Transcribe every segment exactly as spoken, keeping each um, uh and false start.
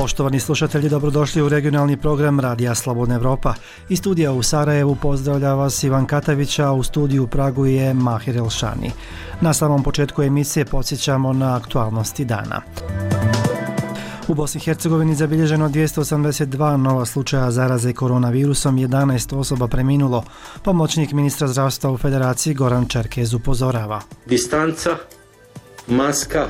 Poštovani slušatelji, dobrodošli u regionalni program Radija Slobodna Evropa. Iz studija u Sarajevu pozdravlja vas Ivan Katavić, a u studiju u Pragu je Mahir Elšani. Na samom početku emisije podsjećamo na aktualnosti dana. U Bosni i Hercegovini zabilježeno dvjesto osamdeset dva nova slučaja zaraze koronavirusom, jedanaest osoba preminulo. Pomoćnik ministra zdravstva u Federaciji Goran Čerkez upozorava. Distanca, maska,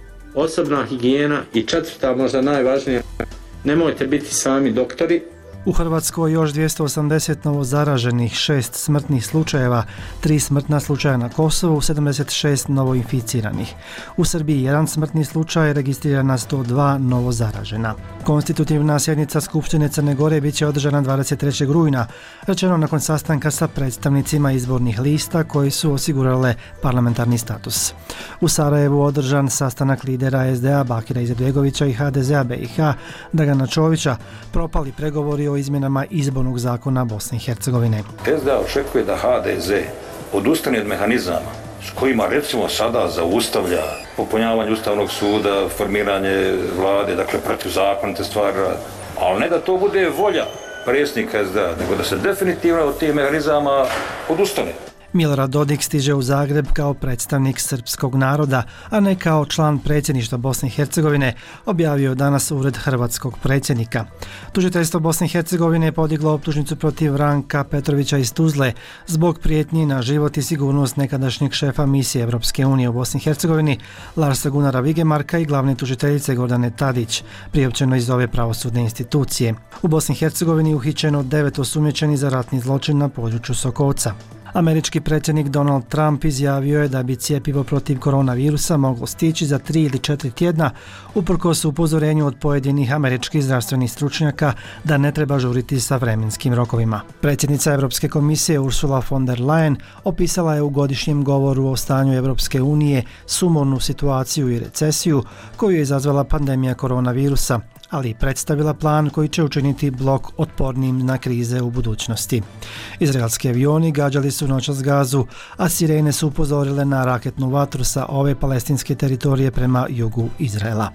osobna higijena i četvrta, možda najvažnija, nemojte biti sami doktori. U Hrvatskoj još dvjesto osamdeset novo zaraženih, šest smrtnih slučajeva, tri smrtna slučaja na Kosovu, sedamdeset šest novo inficiranih. U Srbiji jedan smrtni slučaj, registrirana sto dva novo zaražena. Konstitutivna sjednica Skupštine Crne Gore bit će održana dvadeset trećeg rujna, rečeno nakon sastanka sa predstavnicima izbornih lista koji su osigurale parlamentarni status. U Sarajevu održan sastanak lidera es de a Bakira Izetbegovića i ha de ze a be i ha Dragana Čovića, propali pregovori o izmjenama izbornog zakona Bosne i Hercegovine. es de a očekuje da ha de ze odustane od mehanizama s kojima recimo sada zaustavlja popunjavanje Ustavnog suda, formiranje vlade, dakle protivzakonite stvari, ali ne da to bude volja predsjednika es de a, nego da se definitivno od tih mehanizama odustane. Milorad Dodik stiže u Zagreb kao predstavnik srpskog naroda, a ne kao član predsjedništva Bosne i Hercegovine, objavio danas ured hrvatskog predsjednika. Tužiteljstvo Bosne i Hercegovine je podiglo optužnicu protiv Ranka Petrovića iz Tuzle zbog prijetnji na život i sigurnost nekadašnjeg šefa misije Europske unije u Bosni i Hercegovini Larsa Gunara Vigemarka i glavne tužiteljice Gordane Tadić, priopćeno iz ove pravosudne institucije. U Bosni i Hercegovini uhićeno devet osumnjičenih za ratni zločin na području Sokovca. Američki predsjednik Donald Trump izjavio je da bi cjepivo protiv koronavirusa moglo stići za tri ili četiri tjedna, uprkos upozorenju od pojedinih američkih zdravstvenih stručnjaka da ne treba žuriti sa vremenskim rokovima. Predsjednica Europske komisije Ursula von der Leyen opisala je u godišnjem govoru o stanju Europske unije sumornu situaciju i recesiju koju je izazvala pandemija koronavirusa, ali i predstavila plan koji će učiniti blok otpornim na krize u budućnosti. Izraelski avioni gađali su noćas Gazu, a sirene su upozorile na raketnu vatru sa ove palestinske teritorije prema jugu Izraela.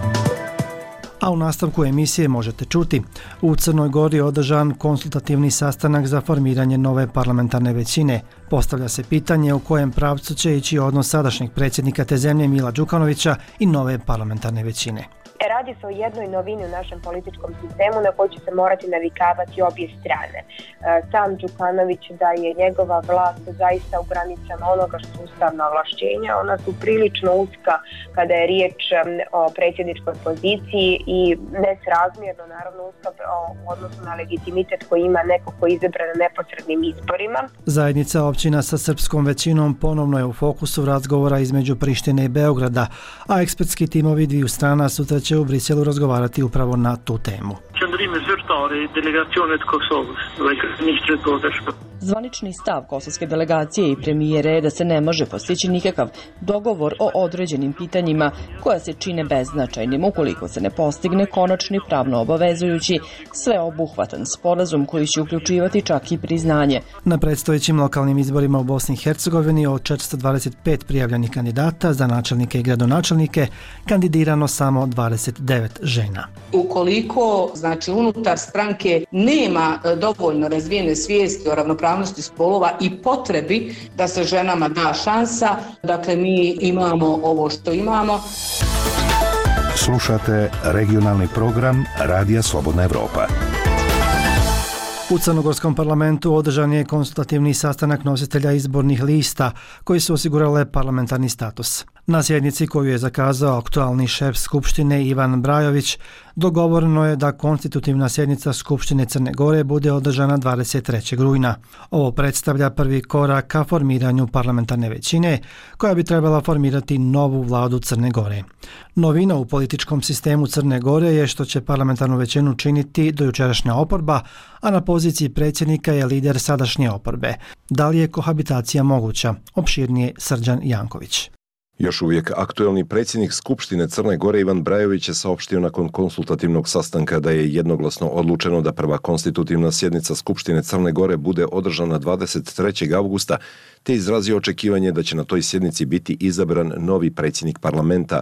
A u nastavku emisije možete čuti: u Crnoj Gori je održan konsultativni sastanak za formiranje nove parlamentarne većine. Postavlja se pitanje u kojem pravcu će ići odnos sadašnjeg predsjednika te zemlje Mila Đukanovića i nove parlamentarne većine. Radi se o jednoj novini u našem političkom sistemu na koju će se morati navikavati obje strane. Sam Đukanović da je njegova vlast zaista u granicama onoga što su ustavna ovlašćenja. Ona su prilično uska kada je riječ o predsjedničkoj poziciji i nesrazmjerno naravno uska u odnosu na legitimitet koji ima neko koji je izabran na neposrednim izborima. Zajednica općina sa srpskom većinom ponovno je u fokusu razgovora između Prištine i Beograda, a ekspertski timovi dviju strana sutra će u Briselu razgovarati upravo na tu temu. Zvanični stav kosovske delegacije i premijere je da se ne može postići nikakav dogovor o određenim pitanjima koja se čine beznačajnim ukoliko se ne postigne konačni pravno obavezujući sveobuhvatan sporazum koji će uključivati čak i priznanje. Na predstojećim lokalnim izborima u Bosni i Hercegovini od četiristo dvadeset pet prijavljenih kandidata za načelnike i gradonačelnike kandidirano samo dvadeset devet žena. Ukoliko znači unutar stranke nema dovoljno razvijene svijesti o ravnopravnosti spolova i potrebi da se ženama da šansa, dakle mi imamo ovo što imamo. Slušate regionalni program Radija Slobodna Evropa. U Crnogorskom parlamentu održan je konsultativni sastanak nositelja izbornih lista koji su osigurale parlamentarni status. Na sjednici koju je zakazao aktualni šef Skupštine Ivan Brajović, dogovoreno je da konstitutivna sjednica Skupštine Crne Gore bude održana dvadeset trećeg rujna. Ovo predstavlja prvi korak ka formiranju parlamentarne većine koja bi trebala formirati novu vladu Crne Gore. Novina u političkom sistemu Crne Gore je što će parlamentarnu većinu činiti dojučerašnja oporba, a na poziciji predsjednika je lider sadašnje oporbe. Da li je kohabitacija moguća? Opširnije Srđan Janković. Još uvijek aktuelni predsjednik Skupštine Crne Gore Ivan Brajović je saopštio nakon konsultativnog sastanka da je jednoglasno odlučeno da prva konstitutivna sjednica Skupštine Crne Gore bude održana dvadeset trećeg avgusta, te izrazio očekivanje da će na toj sjednici biti izabran novi predsjednik parlamenta.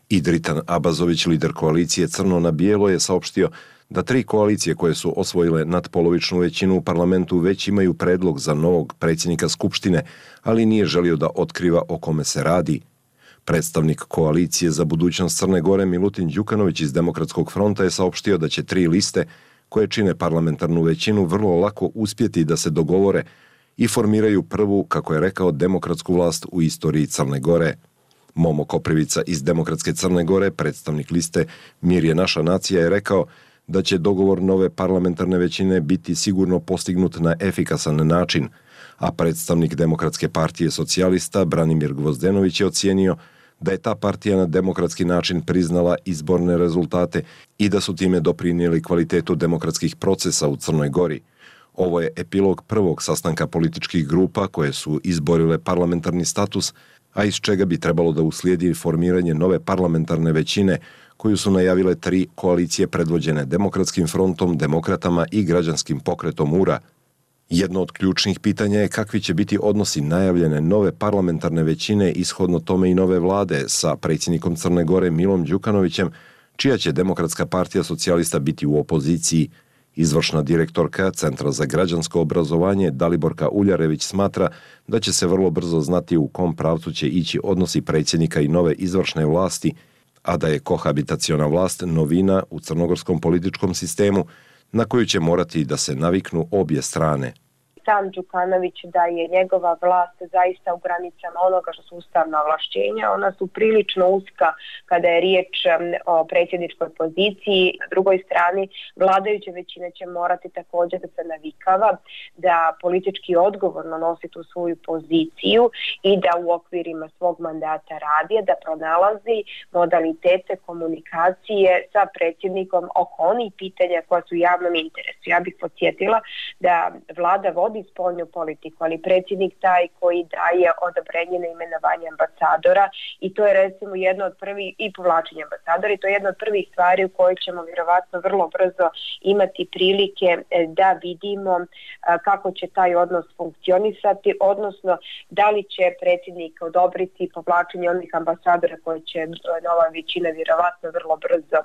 Idritan Abazović, lider koalicije Crno na bijelo, je saopštio da tri koalicije koje su osvojile nadpolovičnu većinu u parlamentu već imaju predlog za novog predsjednika Skupštine, ali nije želio da otkriva o kome se radi. Predstavnik koalicije za budućnost Crne Gore Milutin Đukanović iz Demokratskog fronta je saopštio da će tri liste koje čine parlamentarnu većinu vrlo lako uspjeti da se dogovore i formiraju prvu, kako je rekao, demokratsku vlast u istoriji Crne Gore. Momo Koprivica iz Demokratske Crne Gore, predstavnik liste Mir je naša nacija, je rekao da će dogovor nove parlamentarne većine biti sigurno postignut na efikasan način, a predstavnik Demokratske partije socijalista Branimir Gvozdenović je ocijenio da je ta partija na demokratski način priznala izborne rezultate i da su time doprinijeli kvalitetu demokratskih procesa u Crnoj Gori. Ovo je epilog prvog sastanka političkih grupa koje su izborile parlamentarni status, a iz čega bi trebalo da uslijedi formiranje nove parlamentarne većine koju su najavile tri koalicije predvođene Demokratskim frontom, Demokratama i Građanskim pokretom U R A. Jedno od ključnih pitanja je kakvi će biti odnosi najavljene nove parlamentarne većine, ishodno tome i nove vlade, sa predsjednikom Crne Gore Milom Đukanovićem, čija će Demokratska partija socijalista biti u opoziciji. Izvršna direktorka Centra za građansko obrazovanje Daliborka Uljarević smatra da će se vrlo brzo znati u kom pravcu će ići odnosi predsjednika i nove izvršne vlasti, a da je kohabitaciona vlast novina u crnogorskom političkom sistemu na koju će morati da se naviknu obje strane. Sam Đukanović da je njegova vlast zaista u granicama onoga što su ustavna ovlašćenja. Ona su prilično uska kada je riječ o predsjedničkoj poziciji. Na drugoj strani, vladajuća većina će morati također da se navikava, da politički odgovorno nosi tu svoju poziciju i da u okvirima svog mandata radi, da pronalazi modalitete komunikacije sa predsjednikom oko onih pitanja koja su u javnom interesu. Ja bih podsjetila da vlada vodi spoljnu politiku, ali predsjednik taj koji daje odobrenje na imenovanje ambasadora i to je recimo jedno od prvih i povlačenje ambasadora i to je jedna od prvih stvari u kojoj ćemo vjerovatno vrlo brzo imati prilike da vidimo kako će taj odnos funkcionisati, odnosno da li će predsjednik odobriti povlačenje onih ambasadora koje će nova većina vjerovatno vrlo brzo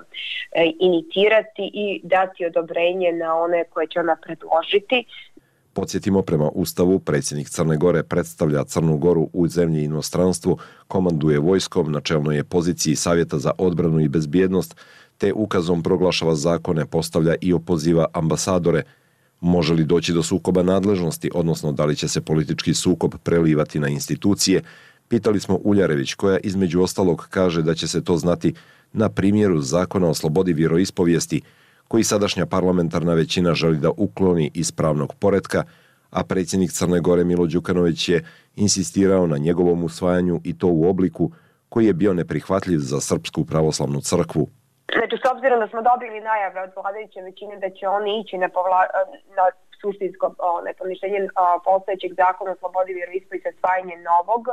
inicirati i dati odobrenje na one koje će ona predložiti. Podsjetimo, prema Ustavu, predsjednik Crne Gore predstavlja Crnu Goru u zemlji i inostranstvu, komanduje vojskom, na čelnoj je poziciji Savjeta za odbranu i bezbjednost, te ukazom proglašava zakone, postavlja i opoziva ambasadore. Može li doći do sukoba nadležnosti, odnosno da li će se politički sukob prelivati na institucije, pitali smo Uljarević, koja između ostalog kaže da će se to znati na primjeru Zakona o slobodi vjeroispovijesti, koji sadašnja parlamentarna većina želi da ukloni iz pravnog poretka, a predsjednik Crne Gore Milo Đukanović je insistirao na njegovom usvajanju i to u obliku koji je bio neprihvatljiv za Srpsku pravoslavnu crkvu. Znači, s obzirom da smo dobili najave od vladajuće većine da će oni ići na, povla, na suštinsko poništenje postojećeg zakona o slobodi vjeroispovijesti i usvajanje novog,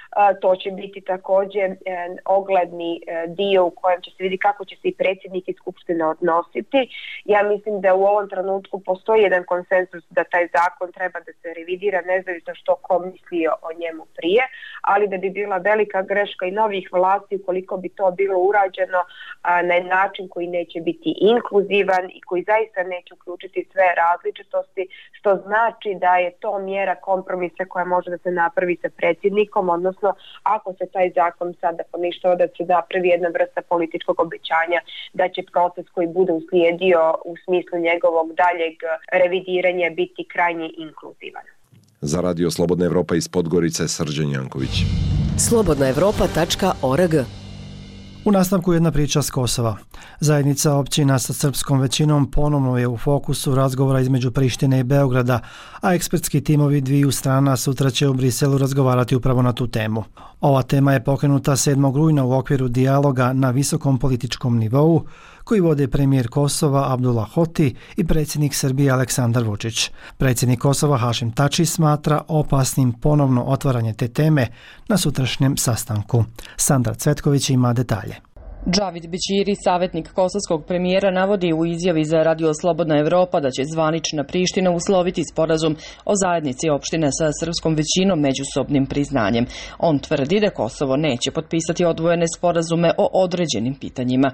to će biti također ogledni dio u kojem će se vidjeti kako će se i predsjednik i skupština odnositi. Ja mislim da u ovom trenutku postoji jedan konsenzus da taj zakon treba da se revidira, nezavisno što ko mislio o njemu prije, ali da bi bila velika greška i novih vlasti ukoliko bi to bilo urađeno na način koji neće biti inkluzivan i koji zaista neće uključiti sve različitosti, što znači da je to mjera kompromisa koja može da se napravi sa predsjednikom, odnosno ako se taj zakon sada poništava, da se napravi jedna vrsta političkog obećanja da će proces koji bude uslijedio u smislu njegovog daljeg revidiranja biti krajnje inkluzivan. Za Radio Slobodna Evropa iz Podgorice, Srđan Janković. slobodna evropa tačka org. U nastavku jedna priča s Kosova. Zajednica općina sa srpskom većinom ponovno je u fokusu razgovora između Prištine i Beograda, a ekspertski timovi dviju strana sutra će u Briselu razgovarati upravo na tu temu. Ova tema je pokrenuta sedmog rujna u okviru dijaloga na visokom političkom nivou koji vode premijer Kosova Abdullah Hoti i predsjednik Srbije Aleksandar Vučić. Predsjednik Kosova Hašim Tači smatra opasnim ponovno otvaranje te teme na sutrašnjem sastanku. Sandra Cvetković ima detalje. Džavid Bećiri, savjetnik kosovskog premijera, navodi u izjavi za Radio Slobodna Evropa da će zvanična Priština usloviti sporazum o zajednici opštine sa srpskom većinom međusobnim priznanjem. On tvrdi da Kosovo neće potpisati odvojene sporazume o određenim pitanjima.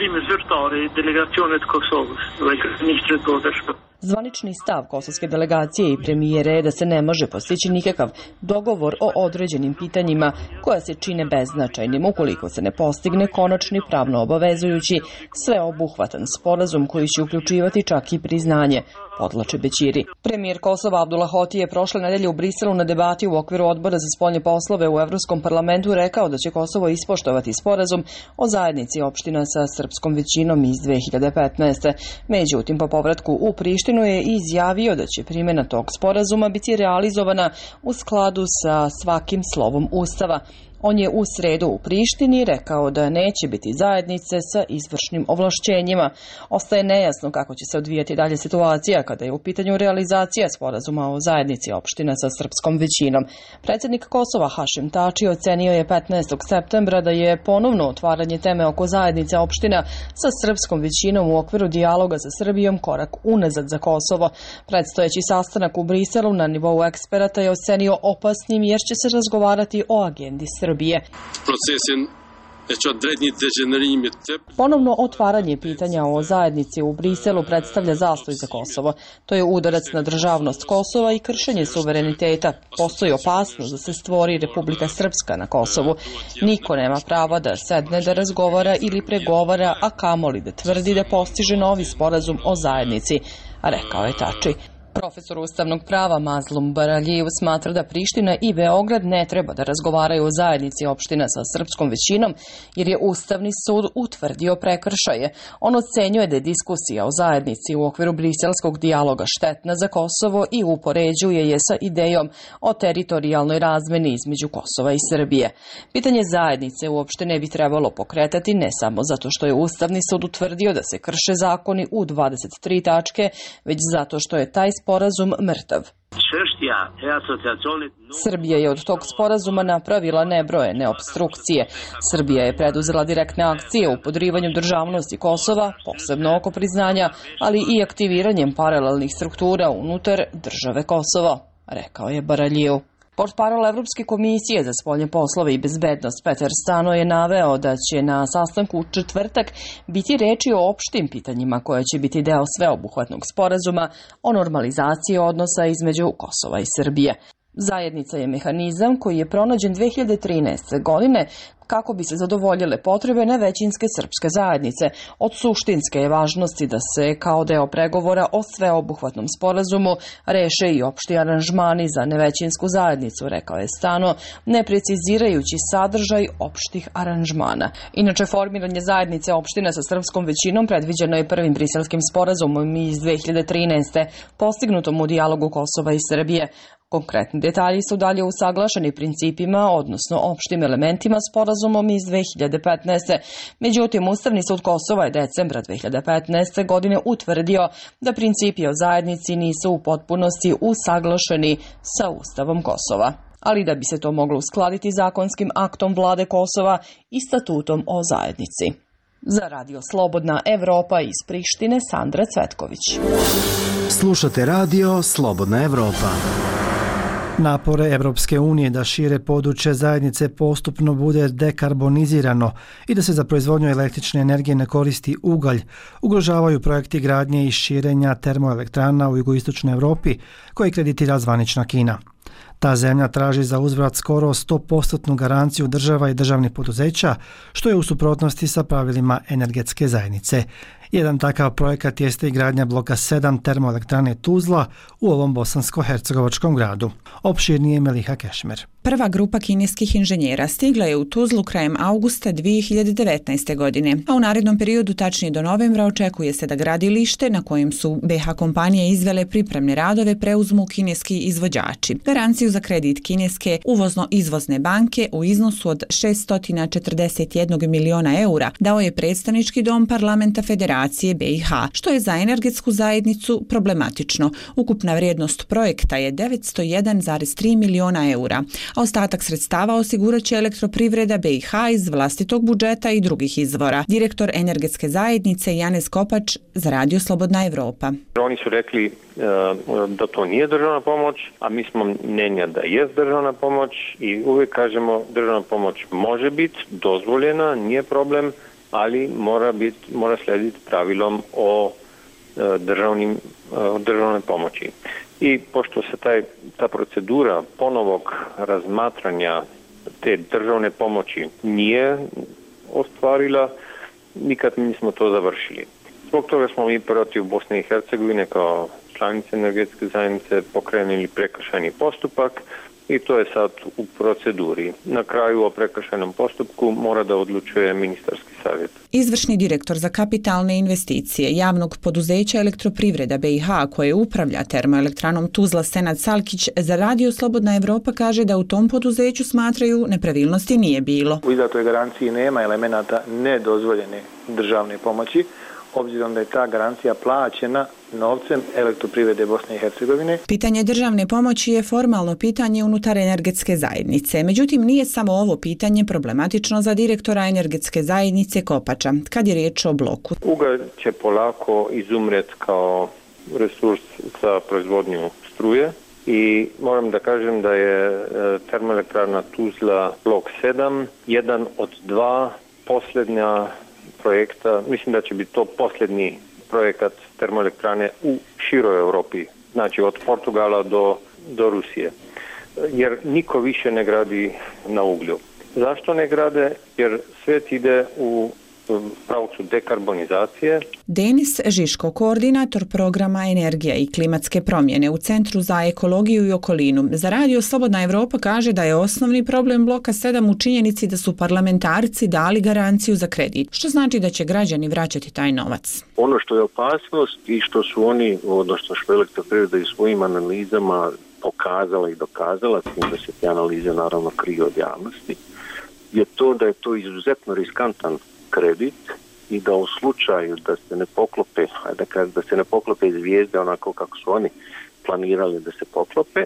Zvanični stav kosovske delegacije i premijere je da se ne može postići nikakav dogovor o određenim pitanjima koja se čine beznačajnim ukoliko se ne postigne konačni pravno obavezujući sveobuhvatan sporazum koji će uključivati čak i priznanje, podlače Bećiri. Premijer Kosova Abdullah Hoti je prošle nedelje u Briselu na debati u okviru Odbora za spoljne poslove u Evropskom parlamentu rekao da će Kosovo ispoštovati sporazum o zajednici opština sa srpskom većinom iz dve hiljade petnaeste. Međutim, po povratku u Prištinu je izjavio da će primjena tog sporazuma biti realizovana u skladu sa svakim slovom Ustava. On je u sredu u Prištini rekao da neće biti zajednice sa izvršnim ovlašćenjima. Ostaje nejasno kako će se odvijati dalje situacija kada je u pitanju realizacija sporazuma o zajednici opština sa srpskom većinom. Predsjednik Kosova Hašim Tači ocenio je petnaestog septembra da je ponovno otvaranje teme oko zajednice opština sa srpskom većinom u okviru dijaloga sa Srbijom korak unazad za Kosovo. Predstojeći sastanak u Briselu na nivou eksperata je ocenio opasnim jer će se razgovarati o agendi Srbije. Ponovno otvaranje pitanja o zajednici u Briselu predstavlja zastoj za Kosovo. To je udarac na državnost Kosova i kršenje suvereniteta. Postoji opasnost da se stvori Republika Srpska na Kosovu. Niko nema prava da sedne da razgovara ili pregovara, a kamoli da tvrdi da postiže novi sporazum o zajednici, rekao je Tači. Profesor ustavnog prava Mazlum Baraljiv smatra da Priština i Beograd ne treba da razgovaraju o zajednici opština sa srpskom većinom jer je Ustavni sud utvrdio prekršaje. On ocenjuje da je diskusija o zajednici u okviru briselskog dijaloga štetna za Kosovo i upoređuje je sa idejom o teritorijalnoj razmeni između Kosova i Srbije. Pitanje zajednice uopšte ne bi trebalo pokretati ne samo zato što je Ustavni sud utvrdio da se krše zakoni u dvadeset tri tačke, već zato što je taj sporazum mrtav. Srbija je od tog sporazuma napravila nebrojene opstrukcije. Srbija je preduzela direktne akcije u podrivanju državnosti Kosova, posebno oko priznanja, ali i aktiviranjem paralelnih struktura unutar države Kosovo, rekao je Baraljiv. Portparol Evropske komisije za spoljne poslove i bezbednost Peter Stano je naveo da će na sastanku u četvrtak biti reči o opštim pitanjima koje će biti deo sveobuhvatnog sporazuma o normalizaciji odnosa između Kosova i Srbije. Zajednica je mehanizam koji je pronađen dve hiljade trinaeste. godine kako bi se zadovoljile potrebe nevećinske srpske zajednice. Od suštinske je važnosti da se kao deo pregovora o sveobuhvatnom sporazumu reše i opšti aranžmani za nevećinsku zajednicu, rekao je Stano, ne precizirajući sadržaj opštih aranžmana. Inače, formiranje zajednice opština sa srpskom većinom predviđeno je prvim briselskim sporazumom iz dve hiljade trinaeste. postignutom u dijalogu Kosova i Srbije. Konkretni detalji su dalje usaglašeni principima, odnosno opštim elementima sporazumom iz dve hiljade petnaeste. Međutim, Ustavni sud Kosova je decembra dve hiljade petnaeste. godine utvrdio da principi o zajednici nisu u potpunosti usaglašeni sa Ustavom Kosova. Ali da bi se to moglo uskladiti zakonskim aktom vlade Kosova i statutom o zajednici. Za Radio Slobodna Evropa iz Prištine, Sandra Cvetković. Slušate Radio Slobodna Evropa. Napore Evropske unije da šire područje zajednice postupno bude dekarbonizirano i da se za proizvodnju električne energije ne koristi ugalj, ugrožavaju projekti gradnje i širenja termoelektrana u jugoistočnoj Evropi koje kreditira zvanična Kina. Ta zemlja traži za uzvrat skoro sto posto garanciju država i državnih poduzeća, što je u suprotnosti sa pravilima energetske zajednice. Jedan takav projekat jeste i gradnja bloka sedam termoelektrane Tuzla u ovom bosansko-hercegovačkom gradu. Opširnije Meliha Kešmer. Prva grupa kineskih inženjera stigla je u Tuzlu krajem avgusta dve hiljade devetnaeste. godine, a u narednom periodu, tačnije do novembra, očekuje se da gradilište na kojem su B H kompanije izvele pripremne radove preuzmu kineski izvođači. Garanciju garanciju za kredit kineske uvozno-izvozne banke u iznosu od šessto četrdeset jedan miliona eura dao je predstavnički dom parlamenta Federacije B i H, što je za energetsku zajednicu problematično. Ukupna vrijednost projekta je devetsto jedan zarez tri miliona eura, a ostatak sredstava osigurat će Elektroprivreda B i H iz vlastitog budžeta i drugih izvora. Direktor energetske zajednice Janez Kopač za Radio Slobodna Evropa. Oni su rekli da to nije državna pomoć, a mi smo mnenja da je državna pomoć i uvijek kažemo državna pomoć može biti dozvoljena, nije problem, ali mora biti, mora slijediti pravilom o državnim, o državnoj pomoći. I pošto se taj, ta procedura ponovog razmatranja te državne pomoći nije ostvarila, nikad nismo to završili. Zbog toga smo mi protiv Bosne i Hercegovine kao članice energetske zajednice pokrenuli prekršajni postupak i to je sad u proceduri. Na kraju o prekršajnom postupku mora da odlučuje ministarski savjet. Izvršni direktor za kapitalne investicije javnog poduzeća Elektroprivreda B i H koje upravlja termoelektranom Tuzla Senad Salkić za Radio Slobodna Evropa kaže da u tom poduzeću smatraju nepravilnosti nije bilo. U izdatoj garanciji nema elemenata nedozvoljene državne pomoći, obzirom da je ta garancija plaćena novcem Elektroprivrede Bosne i Hercegovine. Pitanje državne pomoći je formalno pitanje unutar energetske zajednice. Međutim, nije samo ovo pitanje problematično za direktora energetske zajednice Kopača, kad je riječ o bloku. Ugalj će polako izumret kao resurs za proizvodnju struje i moram da kažem da je termoelektrana Tuzla blok sedam jedan od dva posljednja projekta, mislim da će biti to posljednji projekat termoelektrane u široj Europi, znači od Portugala do, do Rusije, jer niko više ne gradi na uglju. Zašto ne grade? Jer svijet ide u pravcu dekarbonizacije. Denis Žiško, koordinator programa Energija i klimatske promjene u Centru za ekologiju i okolinu, za Radio Slobodna Evropa kaže da je osnovni problem bloka sedam u činjenici da su parlamentarci dali garanciju za kredit, što znači da će građani vraćati taj novac. Ono što je opasnost i što su oni, odnosno što Elektroprivreda i svojim analizama pokazala i dokazala, s tim da se te analize naravno kriju od javnosti, je to da je to izuzetno riskantan kredit i da u slučaju da se ne poklope, da, kažem, da se ne poklope zvijezde onako kako su oni planirali da se poklope,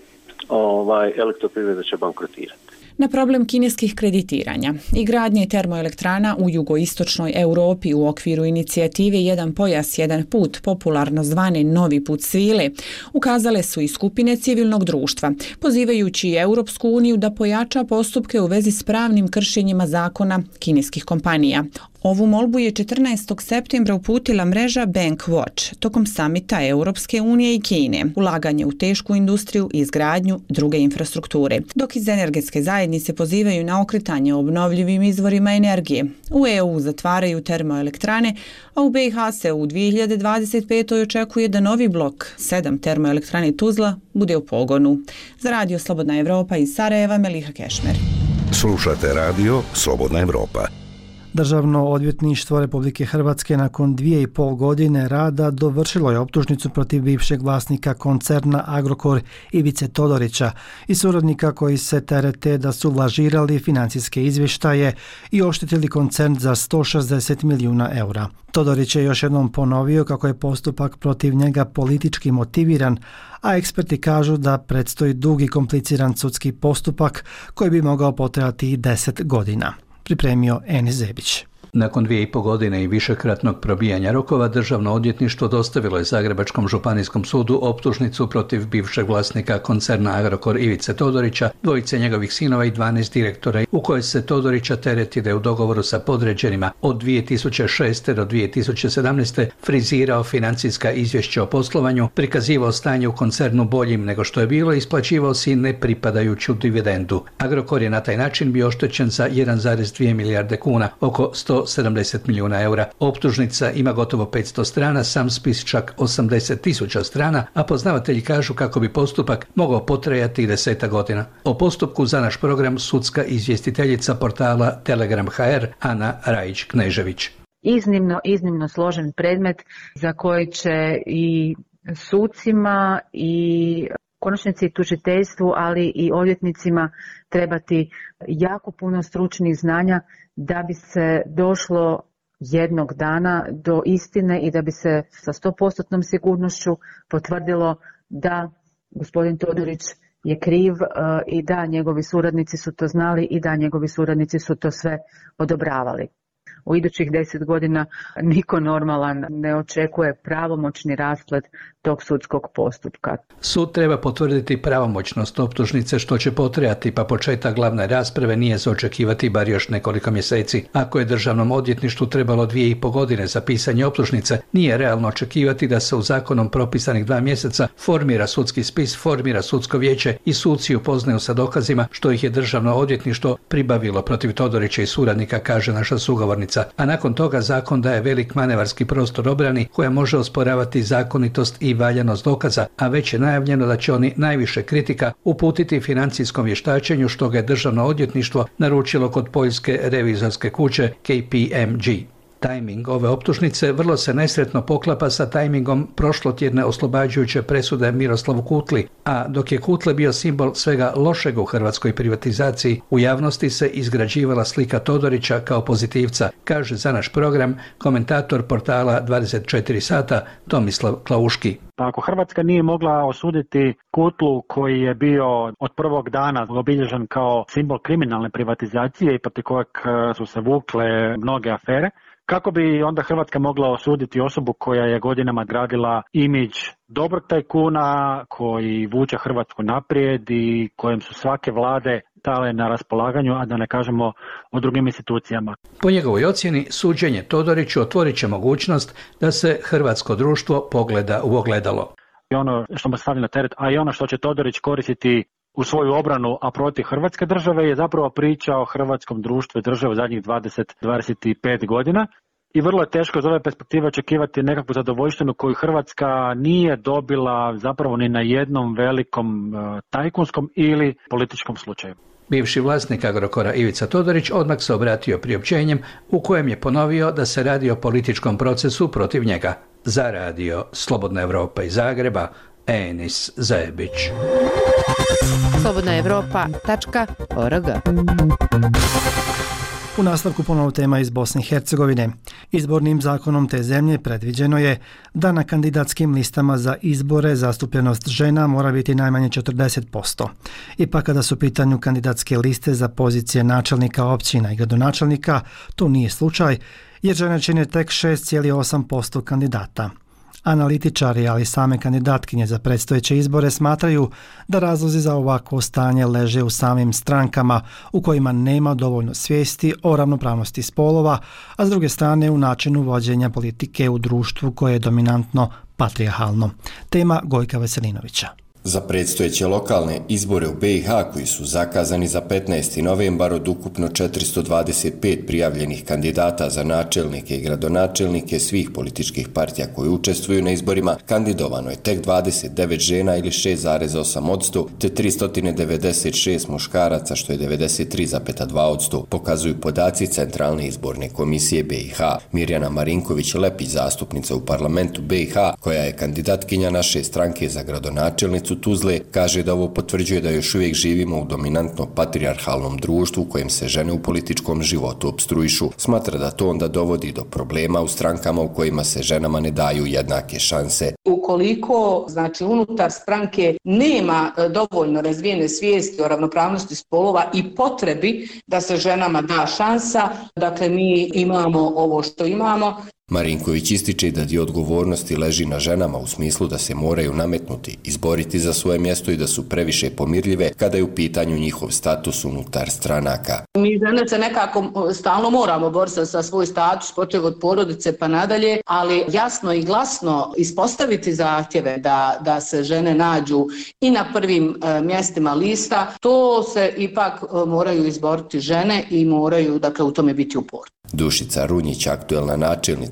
ovaj, Elektroprivreda će bankrotirati. Na problem kineskih kreditiranja i gradnje termoelektrana u jugoistočnoj Europi u okviru inicijative Jedan pojas, jedan put, popularno zvane Novi put svile, ukazale su i skupine civilnog društva, pozivajući Europsku uniju da pojača postupke u vezi s pravnim kršenjima zakona kineskih kompanija. Ovu molbu je četrnaestog septembra uputila mreža Bank Watch tokom samita Europske unije i Kine, ulaganje u tešku industriju i izgradnju druge infrastrukture, dok iz energetske zajednice pozivaju na okretanje obnovljivim izvorima energije. U E U zatvaraju termoelektrane, a u B i H se u dvije hiljade dvadeset petoj očekuje da novi blok sedam termoelektrane Tuzla bude u pogonu. Za Radio Slobodna Evropa iz Sarajeva, Meliha Kešmer. Slušate Radio Slobodna Evropa. Državno odvjetništvo Republike Hrvatske nakon dvije i pol godine rada dovršilo je optužnicu protiv bivšeg vlasnika koncerna Agrokor Ivice Todorića i suradnika koji se terete da su lažirali financijske izvještaje i oštetili koncern za sto šezdeset milijuna eura. Todorić je još jednom ponovio kako je postupak protiv njega politički motiviran, a eksperti kažu da predstoji dug i kompliciran sudski postupak koji bi mogao potrajati i deset godina. Pripremio Enis Zebić. Nakon dvije i po godine i višekratnog probijanja rokova, Državno odvjetništvo dostavilo je Zagrebačkom županijskom sudu optužnicu protiv bivšeg vlasnika koncerna Agrokor Ivice Todorića, dvojice njegovih sinova i dvanaest direktora, u kojoj se Todorića tereti da je u dogovoru sa podređenima od dvije tisuće šeste do dvije tisuće sedamnaeste frizirao financijska izvješća o poslovanju, prikazivao stanje u koncernu boljim nego što je bilo i isplaćivao si nepripadajuću dividendu. Agrokor je na taj način bio oštećen za jedan zarez dvije milijarde kuna, oko sto sedamdeset milijuna eura. Optužnica ima gotovo petsto strana, sam spis čak osamdeset tisuća strana, a poznavatelji kažu kako bi postupak mogao potrajati desetak godina. O postupku za naš program sudska izvjestiteljica portala Telegram H R Ana Rajić-Knežević. Iznimno, iznimno složen predmet za koji će i sucima i konačnici tužiteljstvu, ali i odvjetnicima trebati jako puno stručnih znanja da bi se došlo jednog dana do istine i da bi se sa sto posto sigurnošću potvrdilo da gospodin Todorić je kriv i da njegovi suradnici su to znali i da njegovi suradnici su to sve odobravali. U idućih deset godina niko normalan ne očekuje pravomoćni rasplet tog sudskog postupka. Sud treba potvrditi pravomoćnost optužnice, što će potrajati, pa početak glavne rasprave nije za očekivati bar još nekoliko mjeseci. Ako je državnom odvjetništvu trebalo dvije i po godine za pisanje optužnice, nije realno očekivati da se u zakonom propisanih dva mjeseca formira sudski spis, formira sudsko vijeće i suci upoznaju sa dokazima što ih je državno odvjetništvo pribavilo protiv Todorića i suradnika, kaže naša sugovornica. A nakon toga zakon daje velik manevarski prostor obrani koja može osporavati zakonitost i valjanost dokaza, a već je najavljeno da će oni najviše kritika uputiti financijskom vještačenju, što ga je državno odvjetništvo naručilo kod poljske revizorske kuće K P M G. Tajming ove optužnice vrlo se nesretno poklapa sa tajmingom prošlotjedne oslobađajuće presude Miroslavu Kutli, a dok je Kutle bio simbol svega lošeg u hrvatskoj privatizaciji, u javnosti se izgrađivala slika Todorića kao pozitivca, kaže za naš program komentator portala dvadeset četiri sata Tomislav Klauški. Pa ako Hrvatska nije mogla osuditi Kutlu koji je bio od prvog dana obilježen kao simbol kriminalne privatizacije i protiv kojeg su se vukle mnoge afere, kako bi onda Hrvatska mogla osuditi osobu koja je godinama gradila imidž dobrog tajkuna koji vuče Hrvatsku naprijed i kojem su svake vlade dale na raspolaganju, a da ne kažemo o drugim institucijama. Po njegovoj ocjeni, suđenje Todoriću otvorit će mogućnost da se hrvatsko društvo pogleda u ogledalo. I ono što mu stavlja na teret, a i ono što će Todorić koristiti u svoju obranu, a protiv Hrvatske države, je zapravo priča o hrvatskom društvu i državi u zadnjih dvadeset do dvadeset pet godina. I vrlo je teško iz ove perspektive očekivati nekakvu zadovoljštinu koju Hrvatska nije dobila zapravo ni na jednom velikom tajkunskom ili političkom slučaju. Bivši vlasnik Agrokora Ivica Todorić odmah se obratio priopćenjem u kojem je ponovio da se radi o političkom procesu protiv njega. Za radio Slobodna Evropa iz Zagreba, Enis Zajebić. slobodna evropa tačka org. U nastavku ponovo tema iz Bosne i Hercegovine. Izbornim zakonom te zemlje predviđeno je da na kandidatskim listama za izbore zastupljenost žena mora biti najmanje četrdeset posto. Ipak kada su u pitanju kandidatske liste za pozicije načelnika općina i gradonačelnika, to nije slučaj, jer žene čine tek šest zarez osam posto kandidata. Analitičari, ali same kandidatkinje za predstojeće izbore smatraju da razlozi za ovakvo stanje leže u samim strankama u kojima nema dovoljno svijesti o ravnopravnosti spolova, a s druge strane u načinu vođenja politike u društvu koje je dominantno patrijarhalno. Tema Gojka Veselinovića. Za predstojeće lokalne izbore u B i H koji su zakazani za petnaesti novembar od ukupno četiristo dvadeset pet prijavljenih kandidata za načelnike i gradonačelnike svih političkih partija koji učestvuju na izborima, kandidovano je tek dvadeset devet žena ili šest zarez osam posto te tristo devedeset šest muškaraca što je devedeset tri zarez dva posto, pokazuju podaci Centralne izborne komisije B i H. Mirjana Marinković-Lepić, zastupnica u parlamentu B i H, koja je kandidatkinja naše stranke za gradonačelnicu Tuzle, kaže da ovo potvrđuje da još uvijek živimo u dominantno patrijarhalnom društvu u kojem se žene u političkom životu opstruišu. Smatra da to onda dovodi do problema u strankama u kojima se ženama ne daju jednake šanse. Ukoliko, znači, unutar stranke nema dovoljno razvijene svijesti o ravnopravnosti spolova i potrebi da se ženama da šansa, dakle mi imamo ovo što imamo. Marinković ističe da dio odgovornosti leži na ženama u smislu da se moraju nametnuti, izboriti za svoje mjesto i da su previše pomirljive kada je u pitanju njihov status unutar stranaka. Mi žene se nekako stalno moramo boriti za svoj status, počev od porodice pa nadalje, ali jasno i glasno ispostaviti zahtjeve da, da se žene nađu i na prvim e, mjestima lista, to se ipak e, moraju izboriti žene i moraju, dakle, u tome biti uporni. Dušica Runjić, aktuelna načelnica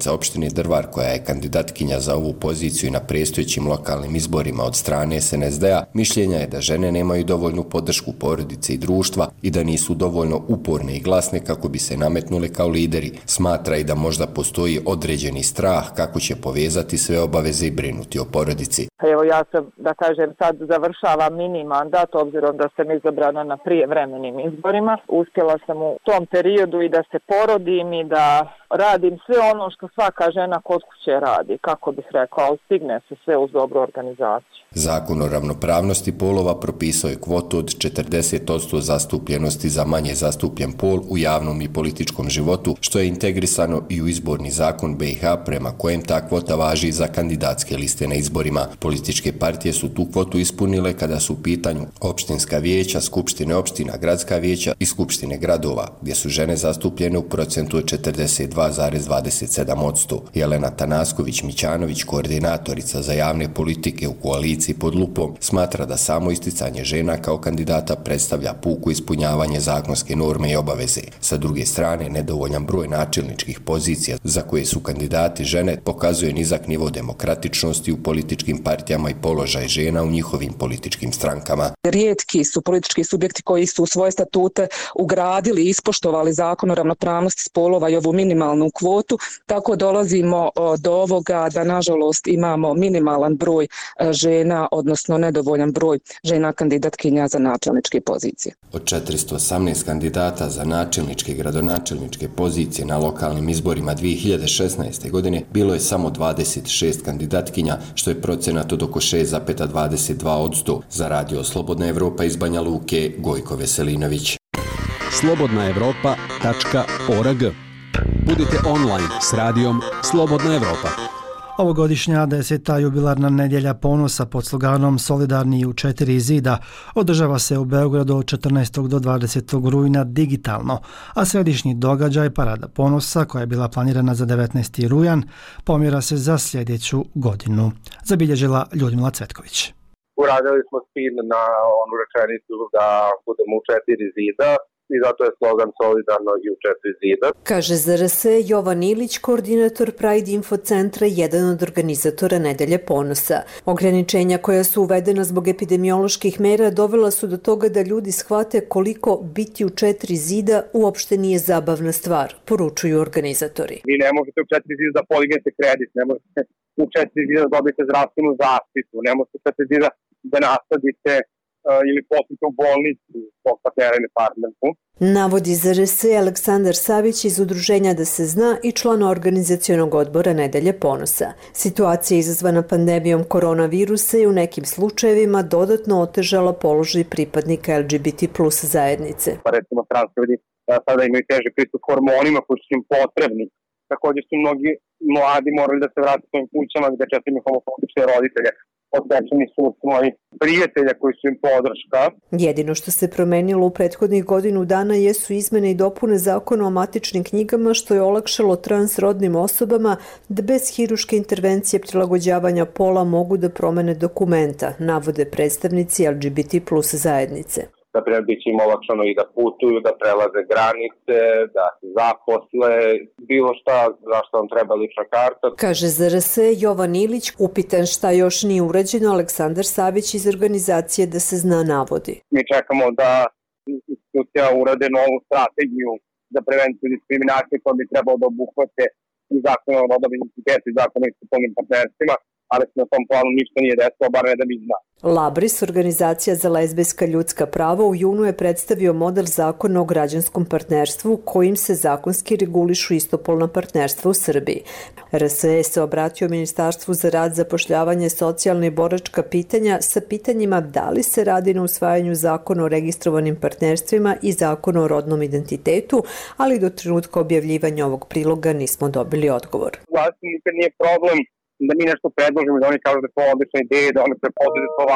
načelnica opštine Drvar, koja je kandidatkinja za ovu poziciju i na predstojećim lokalnim izborima od strane S N S D-a, mišljenja je da žene nemaju dovoljnu podršku porodice i društva i da nisu dovoljno uporne i glasne kako bi se nametnule kao lideri. Smatra i da možda postoji određeni strah kako će povezati sve obaveze i brinuti o porodici. Evo ja sam, da kažem, sad završavam mini mandat, obzirom da sam izabrana na prijevremenim izborima. Uspjela sam u tom periodu i da se porodim i da radim sve ono što svaka žena kod kuće radi, kako bih rekla, ali stigne se sve uz dobru organizaciju. Zakon o ravnopravnosti polova propisao je kvotu od četrdeset posto zastupljenosti za manje zastupljen pol u javnom i političkom životu, što je integrisano i u izborni zakon B i H, prema kojem ta kvota važi za kandidatske liste na izborima. Političke partije su tu kvotu ispunile kada su u pitanju opštinska vijeća, skupštine opština, gradska vijeća i skupštine gradova, gdje su žene zastupljene u procentu od četrdeset dva zarez dvadeset sedam posto. Jelena Tanasković-Mićanović, koordinatorica za javne politike u koaliciji Pod lupom, smatra da samo isticanje žena kao kandidata predstavlja puko ispunjavanje zakonske norme i obaveze. Sa druge strane, nedovoljan broj načelničkih pozicija za koje su kandidati žene pokazuje nizak nivo demokratičnosti u političkim partijama i položaj žena u njihovim političkim strankama. Rijetki su politički subjekti koji su u svoje statute ugradili i ispoštovali zakon o ravnopravnosti spolova i ovu minimalnu kvotu, tako dolazimo do ovoga da nažalost imamo minimalan broj žena, odnosno nedovoljan broj žena kandidatkinja za načelničke pozicije. Od četiristo osamnaest kandidata za načelničke i gradonačelničke pozicije na lokalnim izborima dvije hiljade šesnaeste. godine bilo je samo dvadeset šest kandidatkinja, što je procenat od oko šest zarez dvadeset dva posto. Za Radio Slobodna Evropa iz Banja Luke, Gojko Veselinović. slobodna evropa tačka org. Budite online s radijom Slobodna Evropa. Ovogodišnja deseta jubilarna nedjelja ponosa pod sloganom Solidarni u četiri zida održava se u Beogradu od četrnaestog do dvadesetog rujna digitalno, a središnji događaj Parada ponosa, koja je bila planirana za devetnaesti rujan, pomjera se za sljedeću godinu. Zabilježila Ljudmila Cvetković. Uradili smo spin na onu rečenicu da budemo u četiri zida, i zato je slogan Solidarno i u četiri zida. Kaže za R S Jovan Ilić, koordinator Pride Info centra, jedan od organizatora Nedelje ponosa. Ograničenja koja su uvedena zbog epidemioloških mera dovela su do toga da ljudi shvate koliko biti u četiri zida uopšte nije zabavna stvar, poručuju organizatori. Vi ne možete u četiri zida da podignete kredit, ne možete u četiri zida da dobijete zdravstvenu zaštitu, ne možete u četiri zida da nasadite ili poslite u bolnicu svog partnera ili partnerku. Navodi za R S Aleksandar Savić iz udruženja Da se zna i član organizacionog odbora Nedelje ponosa. Situacija izazvana pandemijom koronavirusa je u nekim slučajevima dodatno otežala položaj pripadnika L G B T plus zajednice. Pa recimo trans ljudi sada imaju teže pristup hormonima koji su im potrebni. Također su mnogi mladi morali da se vrati svojim kućama gde često imaju homofobične roditelje. Odsečeni su moji prijatelja koji su im podrška. Jedino što se promenilo u prethodnih godinu dana jesu izmene i dopune zakona o matičnim knjigama, što je olakšalo transrodnim osobama da bez hiruške intervencije prilagođavanja pola mogu da promene dokumenta, navode predstavnici L G B T plus zajednice. Naprimjer, bit će im olakšano i da putuju, da prelaze granice, da se zaposle, bilo šta za što vam treba lična karta. Kaže za R S Jovan Ilić, upitan šta još nije urađeno, Aleksandar Savić iz organizacije Da se zna navodi. Mi čekamo da institucija urade novu strategiju za prevenciju diskriminacije koja bi trebalo da obuhvate i zakon o rodnom identitetu i zakon o istopolnim partnerstvima, ali se na tom planu ništa nije desilo, bar ne da mi zna. Labris, organizacija za lezbijska ljudska prava, u junu je predstavio model zakona o građanskom partnerstvu kojim se zakonski regulišu istopolna partnerstva u Srbiji. R S E se obratio Ministarstvu za rad, zapošljavanje, socijalne i boračka pitanja sa pitanjima da li se radi na usvajanju zakona o registrovanim partnerstvima i zakona o rodnom identitetu, ali do trenutka objavljivanja ovog priloga nismo dobili odgovor. Vlasti nikad nije problem da mi nešto predložimo, da oni kažu da je to odlična ideja, da oni prepoznaju da je to važno.